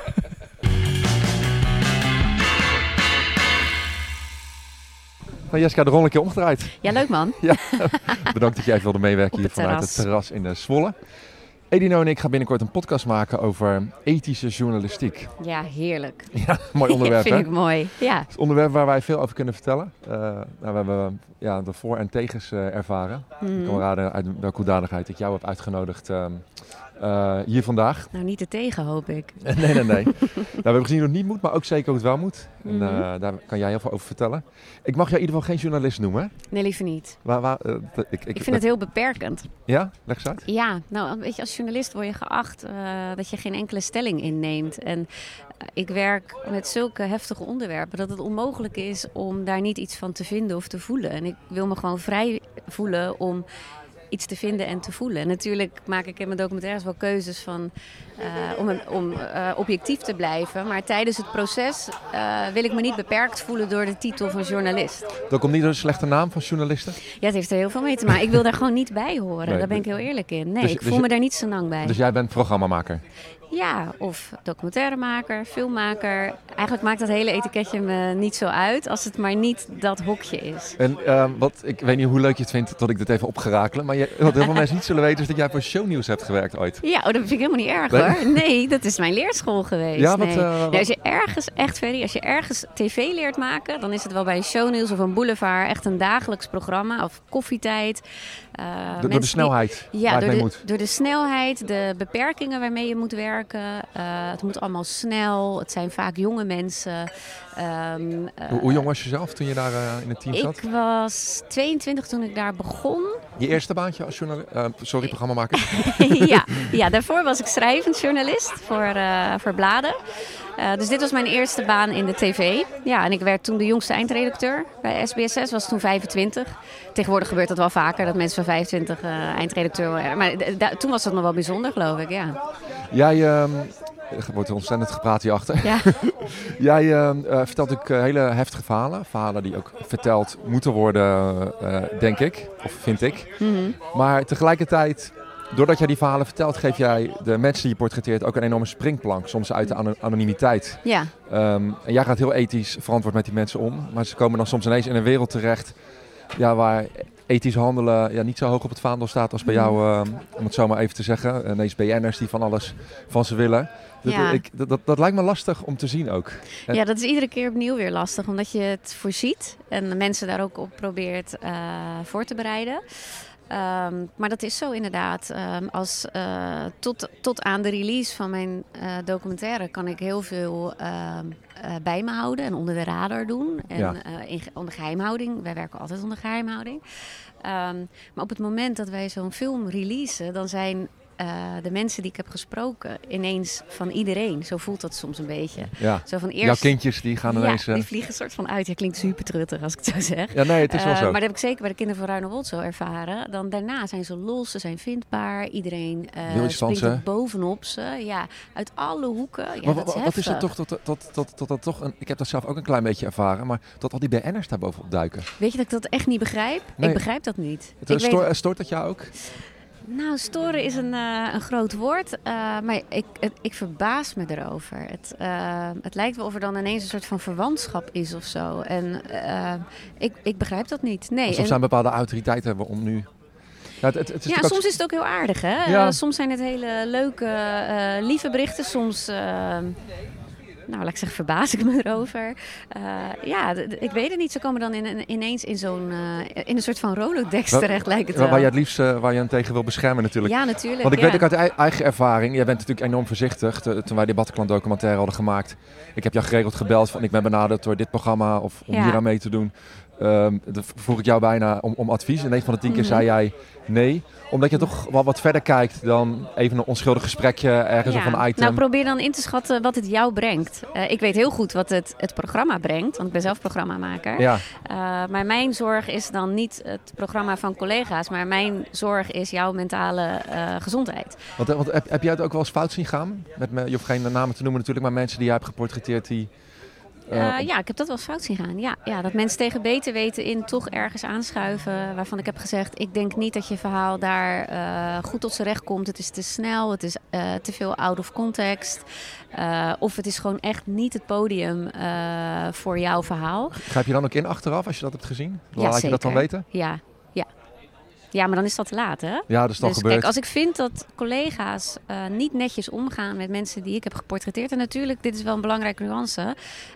Nou, Jessica, de rol een keer omgedraaid. Ja, leuk man. Ja, bedankt dat jij even wilde meewerken hier het vanuit het terras in uh, Zwolle. Edino en ik gaan binnenkort een podcast maken over ethische journalistiek. Ja, heerlijk. Ja, mooi onderwerp, Vind hè? ik mooi, ja. Het is een onderwerp waar wij veel over kunnen vertellen. Uh, nou, we hebben ja, de voor- en tegens uh, ervaren. Mm. Kameraden uit welke hoedanigheid ik jou heb uitgenodigd uh, uh, hier vandaag. Nou, niet te tegen, hoop ik. nee, nee, nee. nou, we hebben gezien hoe het niet moet, maar ook zeker hoe het wel moet. En, uh, mm-hmm. Daar kan jij heel veel over vertellen. Ik mag jou in ieder geval geen journalist noemen. Nee, liever niet. Waar, waar, uh, ik, ik, ik vind het heel beperkend. Ja? Leg eens uit. Ja, nou, weet je, als journalist word je geacht uh, dat je geen enkele stelling inneemt. En uh, ik werk met zulke heftige onderwerpen dat het onmogelijk is om daar niet iets van te vinden of te voelen. En ik wil me gewoon vrij voelen om iets te vinden en te voelen. En natuurlijk maak ik in mijn documentaires wel keuzes van, uh, om, een, om uh, objectief te blijven. Maar tijdens het proces uh, wil ik me niet beperkt voelen door de titel van journalist. Dat komt niet door de slechte naam van journalisten? Ja, het heeft er heel veel mee te maken. Ik wil daar gewoon niet bij horen. Nee, daar ben ik heel eerlijk in. Nee, dus, ik voel dus, me daar niet zo lang bij. Dus jij bent programmamaker? Ja, of documentairemaker, filmmaker. Eigenlijk maakt dat hele etiketje me niet zo uit als het maar niet dat hokje is. En uh, wat, ik weet niet hoe leuk je het vindt dat ik dit even opgerakelen, maar je, wat heel veel mensen niet zullen weten is dat jij voor Shownieuws hebt gewerkt ooit. Ja, oh, dat vind ik helemaal niet erg nee? hoor. Nee, dat is mijn leerschool geweest. Ja, wat, nee. uh, wat... nee, als je ergens, echt Ferry, als je ergens tv leert maken, dan is het wel bij een Shownieuws of een Boulevard echt een dagelijks programma of koffietijd. Uh, door, door de snelheid die, ja, waar door het mee de, moet. door de snelheid, de beperkingen waarmee je moet werken. Uh, het moet allemaal snel. Het zijn vaak jonge mensen. Um, uh, hoe, hoe jong was je zelf toen je daar uh, in het team zat? Ik was tweeëntwintig toen ik daar begon. Je eerste baantje als journalist? Uh, sorry, programmamaker. ja, ja, daarvoor was ik schrijvend journalist voor, uh, voor bladen. Uh, dus dit was mijn eerste baan in de tv. Ja, en ik werd toen de jongste eindredacteur bij S B S zes, was toen vijfentwintig. Tegenwoordig gebeurt dat wel vaker, dat mensen van vijfentwintig uh, eindredacteur worden. Maar d- d- toen was dat nog wel bijzonder, geloof ik, ja. Jij, um, er wordt ontzettend gepraat hierachter. Ja. Jij uh, uh, vertelt ook uh, hele heftige verhalen. Verhalen die ook verteld moeten worden, uh, denk ik. Of vind ik. Mm-hmm. Maar tegelijkertijd, doordat jij die verhalen vertelt, geef jij de mensen die je portretteert ook een enorme springplank. Soms uit de an- anonimiteit. Ja. Um, en jij gaat heel ethisch verantwoord met die mensen om. Maar ze komen dan soms ineens in een wereld terecht, ja, waar ethisch handelen ja, niet zo hoog op het vaandel staat als bij jou, uh, om het zo maar even te zeggen. Ineens B N'ers die van alles van ze willen. Dat, ja. ik, dat, dat, dat lijkt me lastig om te zien ook. En ja, dat is iedere keer opnieuw weer lastig, omdat je het voorziet en de mensen daar ook op probeert uh, voor te bereiden. Um, maar dat is zo inderdaad. Um, als, uh, tot, tot aan de release van mijn uh, documentaire kan ik heel veel uh, uh, bij me houden en onder de radar doen. En ja. uh, in, onder geheimhouding. Wij werken altijd onder geheimhouding. Um, maar op het moment dat wij zo'n film releasen, dan zijn Uh, de mensen die ik heb gesproken ineens van iedereen. Zo voelt dat soms een beetje. Ja. Zo van eerst, jouw kindjes die gaan ineens... Ja, die vliegen een soort van uit. Ja, klinkt super truttig als ik het zo zeg. Ja, nee, het is wel uh, zo. Maar dat heb ik zeker bij de kinderen van Ruinewold zo ervaren. Dan daarna zijn ze los, ze zijn vindbaar. Iedereen uh, springt er bovenop ze. Ja, uit alle hoeken. Ja, maar, dat is wat heftig. is het toch dat, dat, dat, dat, dat toch... Een, ik heb dat zelf ook een klein beetje ervaren. Maar dat al die B N'ers daar bovenop duiken. Weet je dat ik dat echt niet begrijp? Nee. Ik begrijp dat niet. Het, ik stoor, weet... Stoort dat jou ook? Nou, storen is een, uh, een groot woord, uh, maar ik, het, ik verbaas me erover. Het, uh, het lijkt wel of er dan ineens een soort van verwantschap is of zo. En uh, ik, ik begrijp dat niet. Nee. Soms en... zijn bepaalde autoriteiten hebben om nu... Ja, het, het, het is ja soms ook... is het ook heel aardig, hè? Ja. Uh, soms zijn het hele leuke, uh, lieve berichten. Soms... Uh, Nou, laat ik zeggen, verbaas ik me erover. Uh, ja, d- d- ik weet het niet. Ze komen dan in, in, ineens in zo'n uh, in een soort van Rolodex Wel, terecht, lijkt het wel. Waar je het liefst uh, waar je hem tegen wil beschermen natuurlijk. Ja, natuurlijk. Want ik ja. weet ook uit eigen ervaring, jij bent natuurlijk enorm voorzichtig. Te, toen wij die Bataclan documentaire hadden gemaakt. Ik heb jou geregeld gebeld van ik ben benaderd door dit programma of om ja. hier aan mee te doen. Um, dan vroeg ik jou bijna om, om advies. En negen van de tien keer mm-hmm. zei jij nee. Omdat je toch wel wat verder kijkt dan even een onschuldig gesprekje ergens ja. of een item. Nou, probeer dan in te schatten wat het jou brengt. Uh, ik weet heel goed wat het, het programma brengt. Want ik ben zelf programmamaker. Ja. Uh, maar mijn zorg is dan niet het programma van collega's. Maar mijn zorg is jouw mentale uh, gezondheid. Want, want heb, heb jij het ook wel eens fout zien gaan? Met me, je hoeft geen namen te noemen natuurlijk. Maar mensen die jij hebt geportretteerd die... Uh, uh, ja, ik heb dat wel eens fout zien gaan. Ja, ja, dat mensen tegen beter weten in toch ergens aanschuiven. Waarvan ik heb gezegd, ik denk niet dat je verhaal daar uh, goed tot zijn recht komt. Het is te snel, het is uh, te veel out of context. Uh, of het is gewoon echt niet het podium uh, voor jouw verhaal. Grijp je dan ook in achteraf als je dat hebt gezien? Ja, laat zeker. je dat dan weten? Ja, ja. Ja, maar dan is dat te laat, hè? Ja, dat is toch Dus gebeurd. kijk, als ik vind dat collega's uh, niet netjes omgaan met mensen die ik heb geportretteerd... en natuurlijk, dit is wel een belangrijke nuance...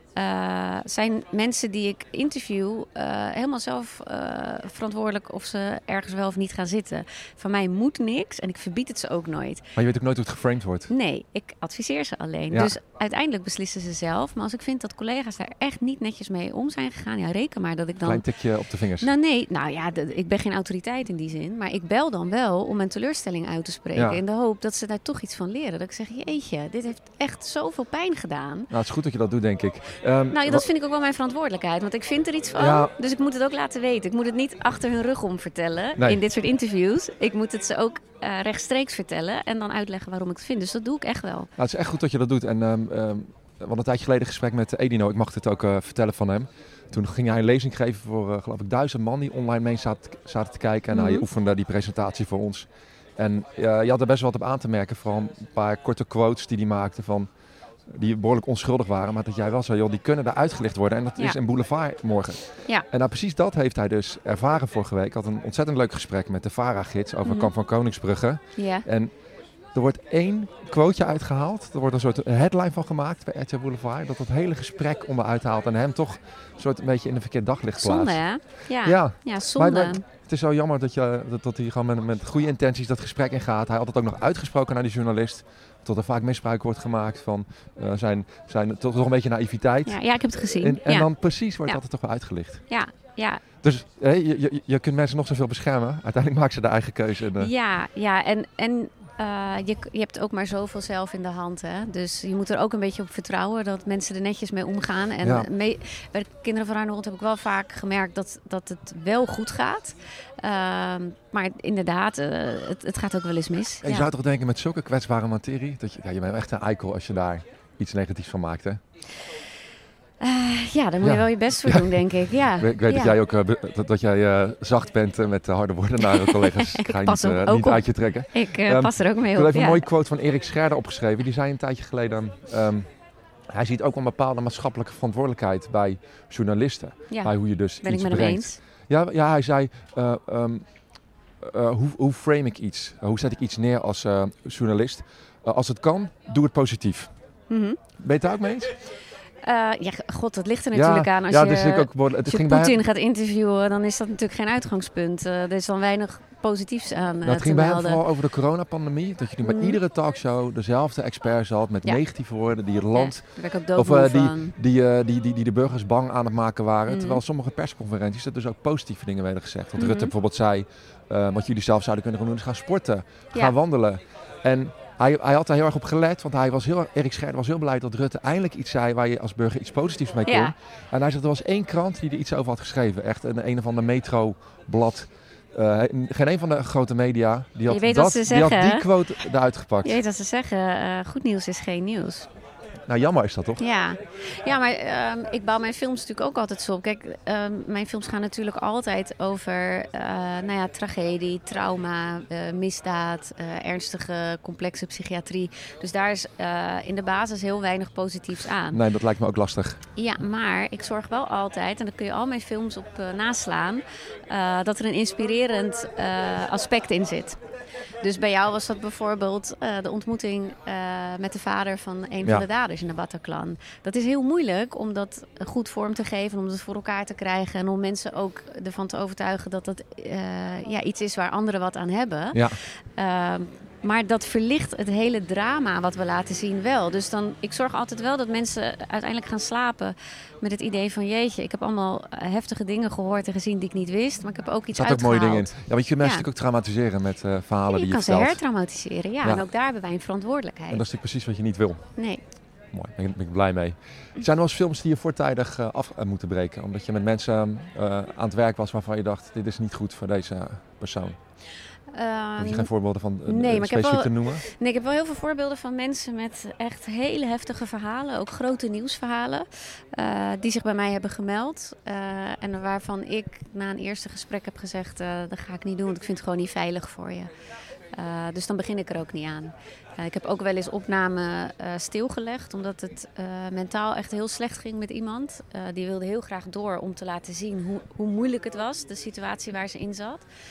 Uh, zijn mensen die ik interview uh, helemaal zelf uh, verantwoordelijk of ze ergens wel of niet gaan zitten. Van mij moet niks en ik verbied het ze ook nooit. Maar je weet ook nooit hoe het geframed wordt. Nee, ik adviseer ze alleen. Ja. Dus uiteindelijk beslissen ze zelf. Maar als ik vind dat collega's daar echt niet netjes mee om zijn gegaan... ja, reken maar dat ik dan... Klein tikje op de vingers. Nou nee, nou ja, de, ik ben geen autoriteit in die zin. Maar ik bel dan wel om mijn teleurstelling uit te spreken. Ja. In de hoop dat ze daar toch iets van leren. Dat ik zeg, jeetje, dit heeft echt zoveel pijn gedaan. Nou, het is goed dat je dat doet, denk ik. Um, nou, dat vind ik ook wel mijn verantwoordelijkheid. Want ik vind er iets van. Ja. Dus ik moet het ook laten weten. Ik moet het niet achter hun rug om vertellen. Nee. In dit soort interviews. Ik moet het ze ook uh, rechtstreeks vertellen. En dan uitleggen waarom ik het vind. Dus dat doe ik echt wel. Nou, het is echt goed dat je dat doet. En um, um, we hadden een tijdje geleden een gesprek met Edino. Ik mag het ook uh, vertellen van hem. Toen ging hij een lezing geven voor, uh, geloof ik, duizend man die online mee zaten, zaten te kijken. En mm-hmm. hij oefende die presentatie voor ons. En uh, je had er best wel wat op aan te merken. Vooral een paar korte quotes die hij maakte van... die behoorlijk onschuldig waren, maar dat jij wel zei, joh, die kunnen daar uitgelicht worden. En dat ja. is een boulevard morgen. Ja. En nou, precies dat heeft hij dus ervaren vorige week. Ik had een ontzettend leuk gesprek met de VARA-gids over mm-hmm. Kamp van Koningsbrugge. Ja. En er wordt één quoteje uitgehaald. Er wordt een soort headline van gemaakt bij R T L Boulevard. Dat dat hele gesprek onderuit haalt en hem toch een soort een beetje in een verkeerd daglicht plaatst. Zonde, hè? Ja, ja. ja zonde. Maar, maar, het is zo jammer dat, je, dat, dat hij gewoon met, met goede intenties dat gesprek ingaat. Hij had het ook nog uitgesproken naar die journalist. Tot er vaak misbruik wordt gemaakt van uh, zijn, zijn toch nog een beetje naïviteit. Ja, ja, ik heb het gezien. En, en ja. dan precies wordt ja. dat er toch wel uitgelicht. Ja, ja. Dus hey, je, je, je kunt mensen nog zoveel beschermen. Uiteindelijk maken ze de eigen keuze. En, uh... Ja, ja, en... en Uh, je, je hebt ook maar zoveel zelf in de hand. Hè? Dus je moet er ook een beetje op vertrouwen dat mensen er netjes mee omgaan. En ja. mee, bij de Kinderen van Arnold heb ik wel vaak gemerkt dat, dat het wel goed gaat. Uh, maar inderdaad, uh, het, het gaat ook wel eens mis. En je ja. zou toch denken met zulke kwetsbare materie, dat je, ja, je bent echt een eikel als je daar iets negatiefs van maakt, hè? Uh, ja, daar moet ja. je wel je best voor ja. doen, denk ik. Ja. Ik weet ja. dat jij ook uh, dat, dat jij uh, zacht bent uh, met uh, harde woorden naar uh, collega's. Ik ga je niet, uh, niet uit je trekken. Ik uh, um, pas er ook mee op. Ik heb even ja. een mooie quote van Erik Scherder opgeschreven. Die zei een tijdje geleden... Um, hij ziet ook een bepaalde maatschappelijke verantwoordelijkheid bij journalisten. Ja. Bij hoe je dus ben iets ik met hem brengt. eens. Ja, ja, hij zei... Uh, um, uh, hoe, hoe frame ik iets? Uh, hoe zet ik iets neer als uh, journalist? Uh, als het kan, doe het positief. Mm-hmm. Ben je het daar ook mee eens? Uh, ja, god, dat ligt er natuurlijk ja, aan. Als ja, je, dus ik ook, het als je ging Poetin bij... gaat interviewen, dan is dat natuurlijk geen uitgangspunt. Uh, er is dan weinig positiefs aan uh, nou, het te ging bij hem melden. vooral over de coronapandemie. Dat je nu bij mm. iedere talkshow dezelfde experts had met ja. negatieve woorden die het land... Ja, daar ben ik ook of uh, die, van. Die, uh, die, die, die de burgers bang aan het maken waren. Mm. Terwijl sommige persconferenties er dus ook positieve dingen werden gezegd. Dat mm-hmm. Rutte bijvoorbeeld zei, uh, wat jullie zelf zouden kunnen doen is gaan sporten, gaan ja. wandelen. En... Hij, hij had daar heel erg op gelet, want hij was heel, Erik Scherder was heel blij dat Rutte eindelijk iets zei waar je als burger iets positiefs mee kon. Ja. En hij zegt, er was één krant die er iets over had geschreven. Echt een, een of ander metroblad. Uh, geen een van de grote media. Die had, weet dat, ze die, zeggen, had die quote eruit gepakt. Je weet wat ze zeggen, uh, goed nieuws is geen nieuws. Nou, jammer is dat toch? Ja, ja maar uh, ik bouw mijn films natuurlijk ook altijd zo op. Kijk, uh, mijn films gaan natuurlijk altijd over uh, nou ja, tragedie, trauma, uh, misdaad, uh, ernstige, complexe psychiatrie. Dus daar is uh, in de basis heel weinig positiefs aan. Nee, dat lijkt me ook lastig. Ja, maar ik zorg wel altijd, en daar kun je al mijn films op uh, naslaan, uh, dat er een inspirerend uh, aspect in zit. Dus bij jou was dat bijvoorbeeld uh, de ontmoeting uh, met de vader van een ja. van de daders in de Bataclan. Dat is heel moeilijk om dat goed vorm te geven, om dat voor elkaar te krijgen en om mensen ook ervan te overtuigen dat dat uh, ja, iets is waar anderen wat aan hebben. Ja. Uh, Maar dat verlicht het hele drama wat we laten zien wel. Dus dan, ik zorg altijd wel dat mensen uiteindelijk gaan slapen met het idee van jeetje, ik heb allemaal heftige dingen gehoord en gezien die ik niet wist. Maar ik heb ook iets uitgehaald. Er zaten ook mooie dingen in. Ja, want je kunt mensen ja. natuurlijk ook traumatiseren met uh, verhalen ja, die je vertelt. Je kan ze hertraumatiseren, ja, ja. En ook daar hebben wij een verantwoordelijkheid. En dat is natuurlijk precies wat je niet wil. Nee. Mooi, daar ben ik blij mee. Zijn er wel eens films die je voortijdig uh, af uh, moeten breken? Omdat je met mensen uh, aan het werk was waarvan je dacht, dit is niet goed voor deze persoon? Um, heb je geen voorbeelden van uh, nee, maar specifiek wel, te noemen? Nee, ik heb wel heel veel voorbeelden van mensen met echt hele heftige verhalen. Ook grote nieuwsverhalen. Uh, die zich bij mij hebben gemeld. Uh, en waarvan ik na een eerste gesprek heb gezegd, uh, dat ga ik niet doen. Want ik vind het gewoon niet veilig voor je. Uh, dus dan begin ik er ook niet aan. Uh, ik heb ook wel eens opnamen uh, stilgelegd. Omdat het uh, mentaal echt heel slecht ging met iemand. Uh, die wilde heel graag door om te laten zien hoe, hoe moeilijk het was. De situatie waar ze in zat.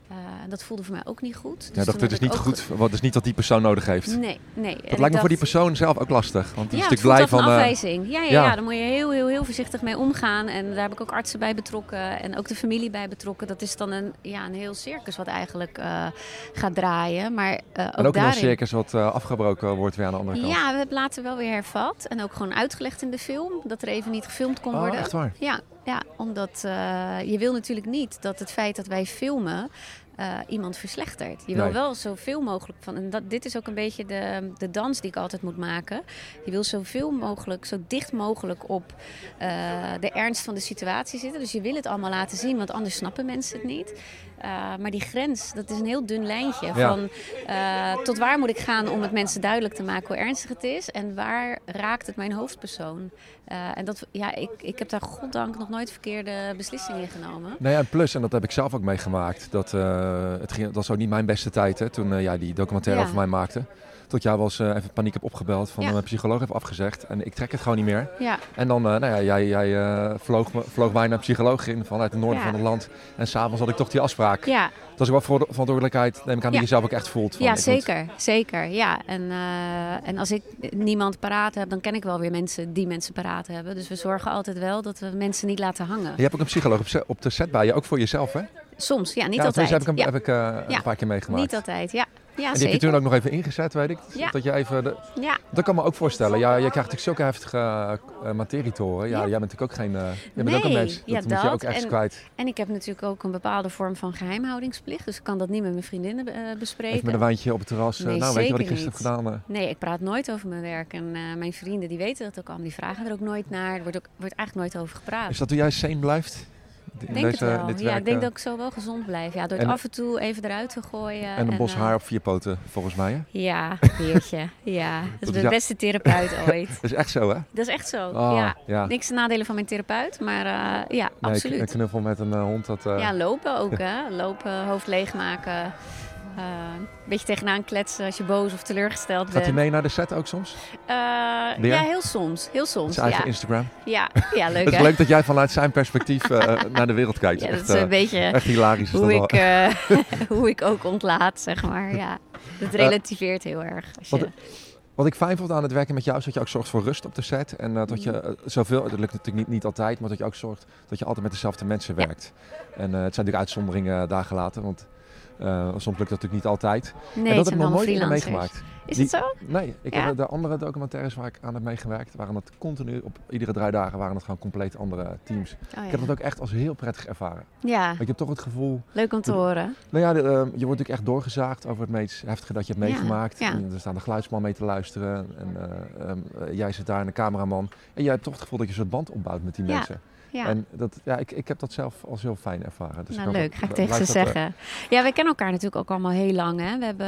Uh, dat voelde voor mij ook niet goed. Dus ja, dacht, dit is niet goed. Ge- Wat is niet wat die persoon nodig heeft. Nee, nee. Dat en lijkt me dacht, voor die persoon zelf ook lastig. Want die ja, is natuurlijk blij van. Een Uh, afwijzing. Ja, ja, ja. ja, daar moet je heel, heel, heel voorzichtig mee omgaan. En daar heb ik ook artsen bij betrokken en ook de familie bij betrokken. Dat is dan een, ja, een heel circus wat eigenlijk uh, gaat draaien. Maar uh, en ook, ook daarin, een circus wat uh, afgebroken wordt weer aan de andere kant. Ja, we hebben het later wel weer hervat en ook gewoon uitgelegd in de film dat er even niet gefilmd kon oh, worden. Echt waar? Ja, ja, omdat uh, je wil natuurlijk niet dat het feit dat wij filmen Uh, iemand verslechtert. Je wil nee. wel zoveel mogelijk van. En dat, dit is ook een beetje de, de dans die ik altijd moet maken. Je wil zoveel mogelijk, zo dicht mogelijk op uh, de ernst van de situatie zitten. Dus je wil het allemaal laten zien, want anders snappen mensen het niet. Uh, maar die grens, dat is een heel dun lijntje. Ja. Van uh, tot waar moet ik gaan om het mensen duidelijk te maken hoe ernstig het is. En waar raakt het mijn hoofdpersoon. Uh, en dat, ja, ik, ik heb daar goddank nog nooit verkeerde beslissingen in genomen. Nee, en plus, en dat heb ik zelf ook meegemaakt. Dat, uh, het ging, dat was ook niet mijn beste tijd hè, toen uh, jij die documentaire ja. over mij maakte. Tot jij wel eens uh, even paniek heb opgebeld van ja. mijn psycholoog heeft afgezegd. En ik trek het gewoon niet meer. Ja. En dan, uh, nou ja, jij, jij uh, vloog, vloog mij naar psycholoog in vanuit het noorden ja. van het land. En s'avonds had ik toch die afspraak. Ja. Dat is ook wel verantwoordelijkheid, neem ik aan, die ja. je zelf ook echt voelt. Van, ja, ik zeker. Moet... Zeker, ja. En, uh, en als ik niemand paraat heb, dan ken ik wel weer mensen die mensen paraat hebben. Dus we zorgen altijd wel dat we mensen niet laten hangen. Je hebt ook een psycholoog op, op de set bij je, ook voor jezelf, hè? Soms, ja, niet ja, altijd. heb ik, hem, ja. heb ik uh, ja. een paar keer meegemaakt. Niet altijd, ja. Ja, en die zeker. heb je toen ook nog even ingezet, weet ik. Ja. Dat je even de... ja. Dat kan me ook voorstellen. Ja, je krijgt natuurlijk zulke heftige uh, materie te horen. Ja, ja, jij bent natuurlijk ook geen... Uh, je bent nee. ook een mens. Dat ja, moet dat. je ook echt en, kwijt. En ik heb natuurlijk ook een bepaalde vorm van geheimhoudingsplicht. Dus ik kan dat niet met mijn vriendinnen uh, bespreken. Even met een wijntje op het terras. Nee, nou, weet je wat ik gisteren niet. heb gedaan? Uh? Nee, ik praat nooit over mijn werk. En uh, mijn vrienden die weten dat ook allemaal. Die vragen er ook nooit naar. Er wordt, ook, wordt eigenlijk nooit over gepraat. Is dat hoe jij sane blijft? Ik denk deze, het wel. dit Ja, werk, ik denk uh... dat ik zo wel gezond blijf. Ja, door en, het af en toe even eruit te gooien. En een bos uh, haar op vier poten, volgens mij, hè? Ja, beertje. ja, dat, dat is mijn ja... beste therapeut ooit. Dat is echt zo, hè? Dat is echt zo, oh, ja. ja. Niks te nadelen van mijn therapeut, maar uh, ja, nee, absoluut. Een knuffel met een uh, hond, dat... Uh... Ja, lopen ook, hè. Lopen, hoofd leegmaken. Uh, een beetje tegenaan kletsen als je boos of teleurgesteld bent. Gaat hij mee naar de set ook soms? Uh, ja, heel soms. Heel soms. Zijn eigen ja. Instagram? Ja, ja leuk Het is hè? leuk dat jij vanuit zijn perspectief uh, naar de wereld kijkt. Ja, dat echt, is een uh, beetje echt hilarisch. Hoe ik, uh, hoe ik ook ontlaat, zeg maar. Ja, dat relativeert heel erg. Als je... wat, wat ik fijn vond aan het werken met jou is dat je ook zorgt voor rust op de set. En uh, dat je uh, zoveel, dat lukt natuurlijk niet, niet altijd, maar dat je ook zorgt dat je altijd met dezelfde mensen ja. werkt. En uh, het zijn natuurlijk uitzonderingen daar gelaten, want uh, soms lukt dat natuurlijk niet altijd. Nee, en dat heb ik nog nooit eerder meegemaakt. Is Die, het zo? Nee, ik ja. heb de andere documentaires waar ik aan heb meegewerkt, waren dat continu, op iedere drie dagen waren het gewoon compleet andere teams. Oh, ja. Ik heb dat ook echt als heel prettig ervaren. Ja. Maar ik heb toch het gevoel... Leuk om te dat, horen. Nou ja, de, uh, je wordt natuurlijk echt doorgezaagd over het meest heftige dat je hebt meegemaakt. Ja. Ja. En er staan de geluidsman mee te luisteren en uh, um, uh, jij zit daar en de cameraman. En jij hebt toch het gevoel dat je een soort band opbouwt met die ja. mensen. Ja. En dat, ja, ik, ik heb dat zelf als heel fijn ervaren. Dus nou ik leuk, dat, ga ik tegen ze zeggen. Uh... Ja, wij kennen elkaar natuurlijk ook allemaal heel lang. Hè? We hebben,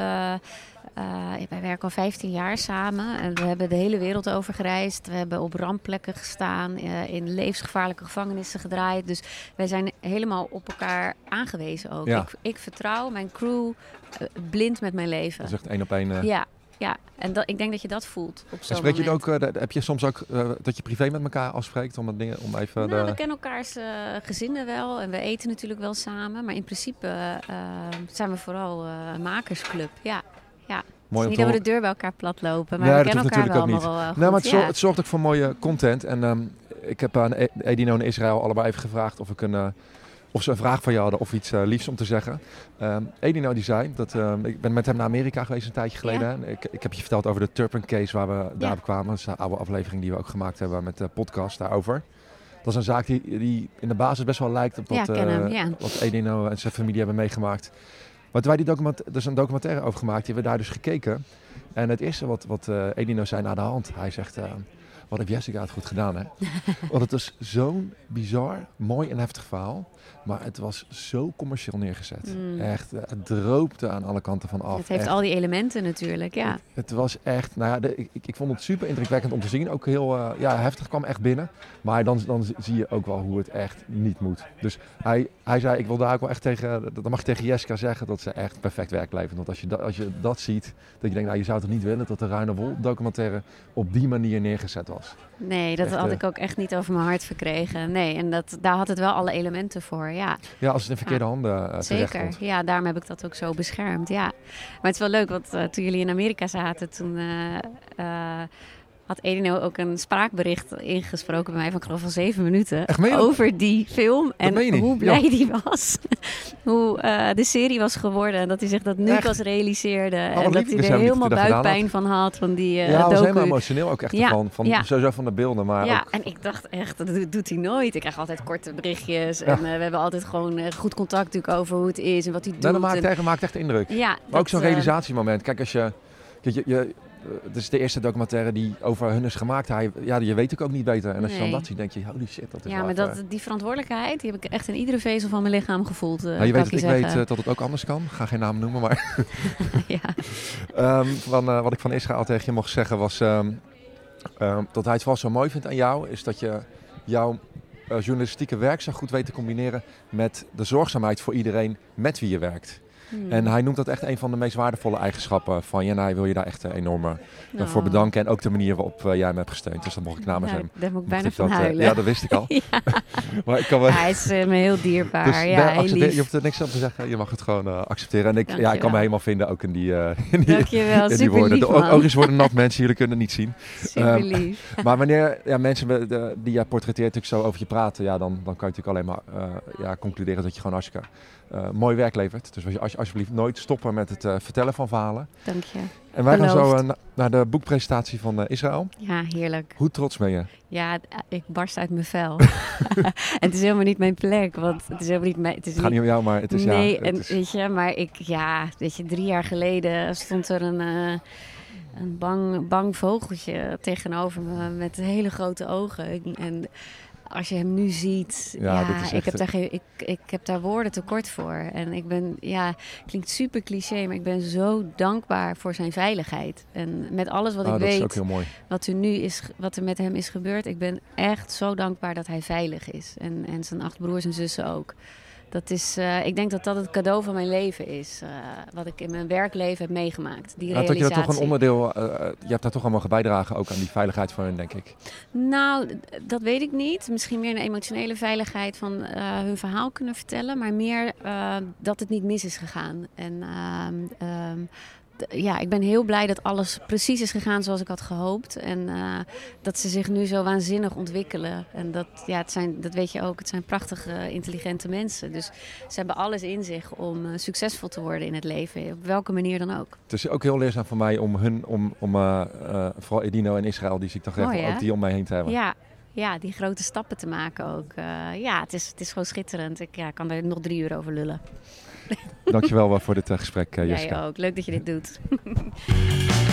uh, wij werken al vijftien jaar samen. En we hebben de hele wereld over gereisd. We hebben op rampplekken gestaan, uh, in levensgevaarlijke gevangenissen gedraaid. Dus wij zijn helemaal op elkaar aangewezen ook. Ja. Ik, ik vertrouw mijn crew uh, blind met mijn leven. Dat is echt één op één. Uh... Ja. Ja, en dat, ik denk dat je dat voelt op zo'n spreek je moment. ook, uh, heb je soms ook uh, dat je privé met elkaar afspreekt om, dingen, om even... Nou, de... we kennen elkaars uh, gezinnen wel en we eten natuurlijk wel samen. Maar in principe uh, zijn we vooral uh, een makersclub, ja. ja. Mooi het is niet dat we de deur bij elkaar platlopen, maar nee, we kennen elkaar wel nog wel uh, goed. Nee, maar het, ja. zorgt, het zorgt ook voor mooie content. En um, ik heb aan Edino en Israël allebei even gevraagd of ik een... Uh, Of ze een vraag van je hadden of iets uh, liefs om te zeggen. Um, Edino die zei, dat, um, ik ben met hem naar Amerika geweest een tijdje geleden. Ja. Ik, ik heb je verteld over de Turpin case waar we daar ja. kwamen. Dat is een oude aflevering die we ook gemaakt hebben met de podcast daarover. Dat is een zaak die, die in de basis best wel lijkt op wat, ja, hem, uh, ja. wat Edino en zijn familie hebben meegemaakt. Maar toen wij die document, dus een documentaire over gemaakt, die hebben we daar dus gekeken. En het eerste wat, wat uh, Edino zei na de hand, hij zegt... Uh, wat heb Jessica het goed gedaan, hè? Want het was zo'n bizar, mooi en heftig verhaal. Maar het was zo commercieel neergezet. Mm. Echt, het droopte aan alle kanten van af. Het heeft echt. al die elementen natuurlijk, ja. Het, het was echt, nou ja, de, ik, ik vond het super indrukwekkend om te zien. Ook heel uh, ja, heftig, kwam echt binnen. Maar dan, dan zie je ook wel hoe het echt niet moet. Dus hij, hij zei, ik wil daar ook wel echt tegen, dat mag je tegen Jessica zeggen, dat ze echt perfect werk levert. Want als je, dat, als je dat ziet, dat je denkt, nou je zou toch niet willen dat de Ruine Wol documentaire op die manier neergezet was. was. Nee, dat Echt, had uh... ik ook echt niet over mijn hart verkregen. Nee, en dat, daar had het wel alle elementen voor, ja. Ja, als het in verkeerde ja. handen uh, terecht Zeker, komt. ja, daarom heb ik dat ook zo beschermd, ja. Maar het is wel leuk, want uh, toen jullie in Amerika zaten, toen... Uh, uh, had Edino ook een spraakbericht ingesproken bij mij van, ik geloof van zeven minuten. Echt, over die film en hoe blij ja. die was. hoe uh, de serie was geworden en dat hij zich dat nu echt? pas realiseerde. Oh, en dat hij er helemaal buikpijn had. van had. Van die, uh, ja, hij was docu. helemaal emotioneel ook echt ja, van, van ja. sowieso van de beelden. Maar ja, ook... en ik dacht echt, dat doet hij nooit. Ik krijg altijd korte berichtjes. Ja. En uh, we hebben altijd gewoon uh, goed contact natuurlijk over hoe het is en wat hij doet. Nou, dat maakt, en... echt, maakt echt indruk. Ja, maar dat, ook zo'n uh... realisatiemoment. Kijk, als je... je, je, je Het is de eerste documentaire die over hun is gemaakt. Hij, ja, je weet het ook niet beter. En als je nee. dan dat ziet, denk je, holy shit, dat is Ja, waar, maar dat, die verantwoordelijkheid, die heb ik echt in iedere vezel van mijn lichaam gevoeld. Uh, nou, je weet dat ik zeggen. weet uh, dat het ook anders kan. Ik ga geen naam noemen, maar... ja. um, van, uh, wat ik van Israël tegen je mocht zeggen was... Um, um, dat hij het vooral zo mooi vindt aan jou, is dat je jouw uh, journalistieke werk zo goed weet te combineren met de zorgzaamheid voor iedereen met wie je werkt. Hmm. En hij noemt dat echt een van de meest waardevolle eigenschappen van je. En hij wil je daar echt uh, enorm uh, oh. voor bedanken. En ook de manier waarop uh, jij hem hebt gesteund. Dus dat mocht ik namens ja, hem. Daar moet ik bijna ik van dat, huilen. Uh, ja, dat wist ik al. ja. maar ik kan wel... ja, hij is uh, me heel dierbaar. Dus, ja, nee, heel lief. Je hoeft er niks aan te zeggen. Je mag het gewoon uh, accepteren. En ik, Dank ja, je ik kan wel. me helemaal vinden ook in die, uh, in die, Dankjewel, in die super woorden. lief, De oogjes worden nat, mensen. Jullie kunnen het niet zien. Super lief. Um, maar wanneer ja, mensen de, die jij portretteert natuurlijk zo over je praten, ja, dan, dan kan je natuurlijk alleen maar uh, ja, concluderen dat je gewoon hartstikke uh, mooi werk levert. Dus als, alsjeblieft nooit stoppen met het uh, vertellen van verhalen. Dank je. En wij Beloofd. gaan zo uh, na, naar de boekpresentatie van uh, Israël. Ja, heerlijk. Hoe trots ben je? Ja, ik barst uit mijn vel. en het is helemaal niet mijn plek, want het is helemaal niet mijn... Het, is het gaat niet om jou, maar het is nee, ja. Het en is... weet je, maar ik, ja, weet je, drie jaar geleden stond er een, uh, een bang, bang vogeltje tegenover me met hele grote ogen. En als je hem nu ziet, ja, ja ik, heb daar geen, ik, ik heb daar woorden tekort voor. En ik ben, ja, klinkt super cliché, maar ik ben zo dankbaar voor zijn veiligheid. En met alles wat oh, ik dat weet, is ook heel mooi. wat er nu is, wat er met hem is gebeurd, ik ben echt zo dankbaar dat hij veilig is. En, en zijn acht broers en zussen ook. Dat is, uh, ik denk dat dat het cadeau van mijn leven is. Uh, wat ik in mijn werkleven heb meegemaakt. Die nou, realisatie. Dat je dat toch een onderdeel... Uh, je hebt daar toch allemaal bijdragen ook aan die veiligheid van hun, denk ik. Nou, dat weet ik niet. Misschien meer een emotionele veiligheid van uh, hun verhaal kunnen vertellen. Maar meer uh, dat het niet mis is gegaan. En uh, uh, ja, ik ben heel blij dat alles precies is gegaan zoals ik had gehoopt. En uh, dat ze zich nu zo waanzinnig ontwikkelen. En dat, ja, het zijn, dat weet je ook, het zijn prachtige, intelligente mensen. Dus ze hebben alles in zich om uh, succesvol te worden in het leven. Op welke manier dan ook. Het is ook heel leerzaam voor mij om hun, om, om uh, uh, vooral Edino en Israël, die zie ik toch echt Mooi, ook die om mij heen te hebben. Ja. Ja, die grote stappen te maken ook. Uh, ja, het is, het is gewoon schitterend. Ik ja, kan er nog drie uur over lullen. Dankjewel voor dit uh, gesprek, uh, Jessica. Jij ook. Leuk dat je dit doet.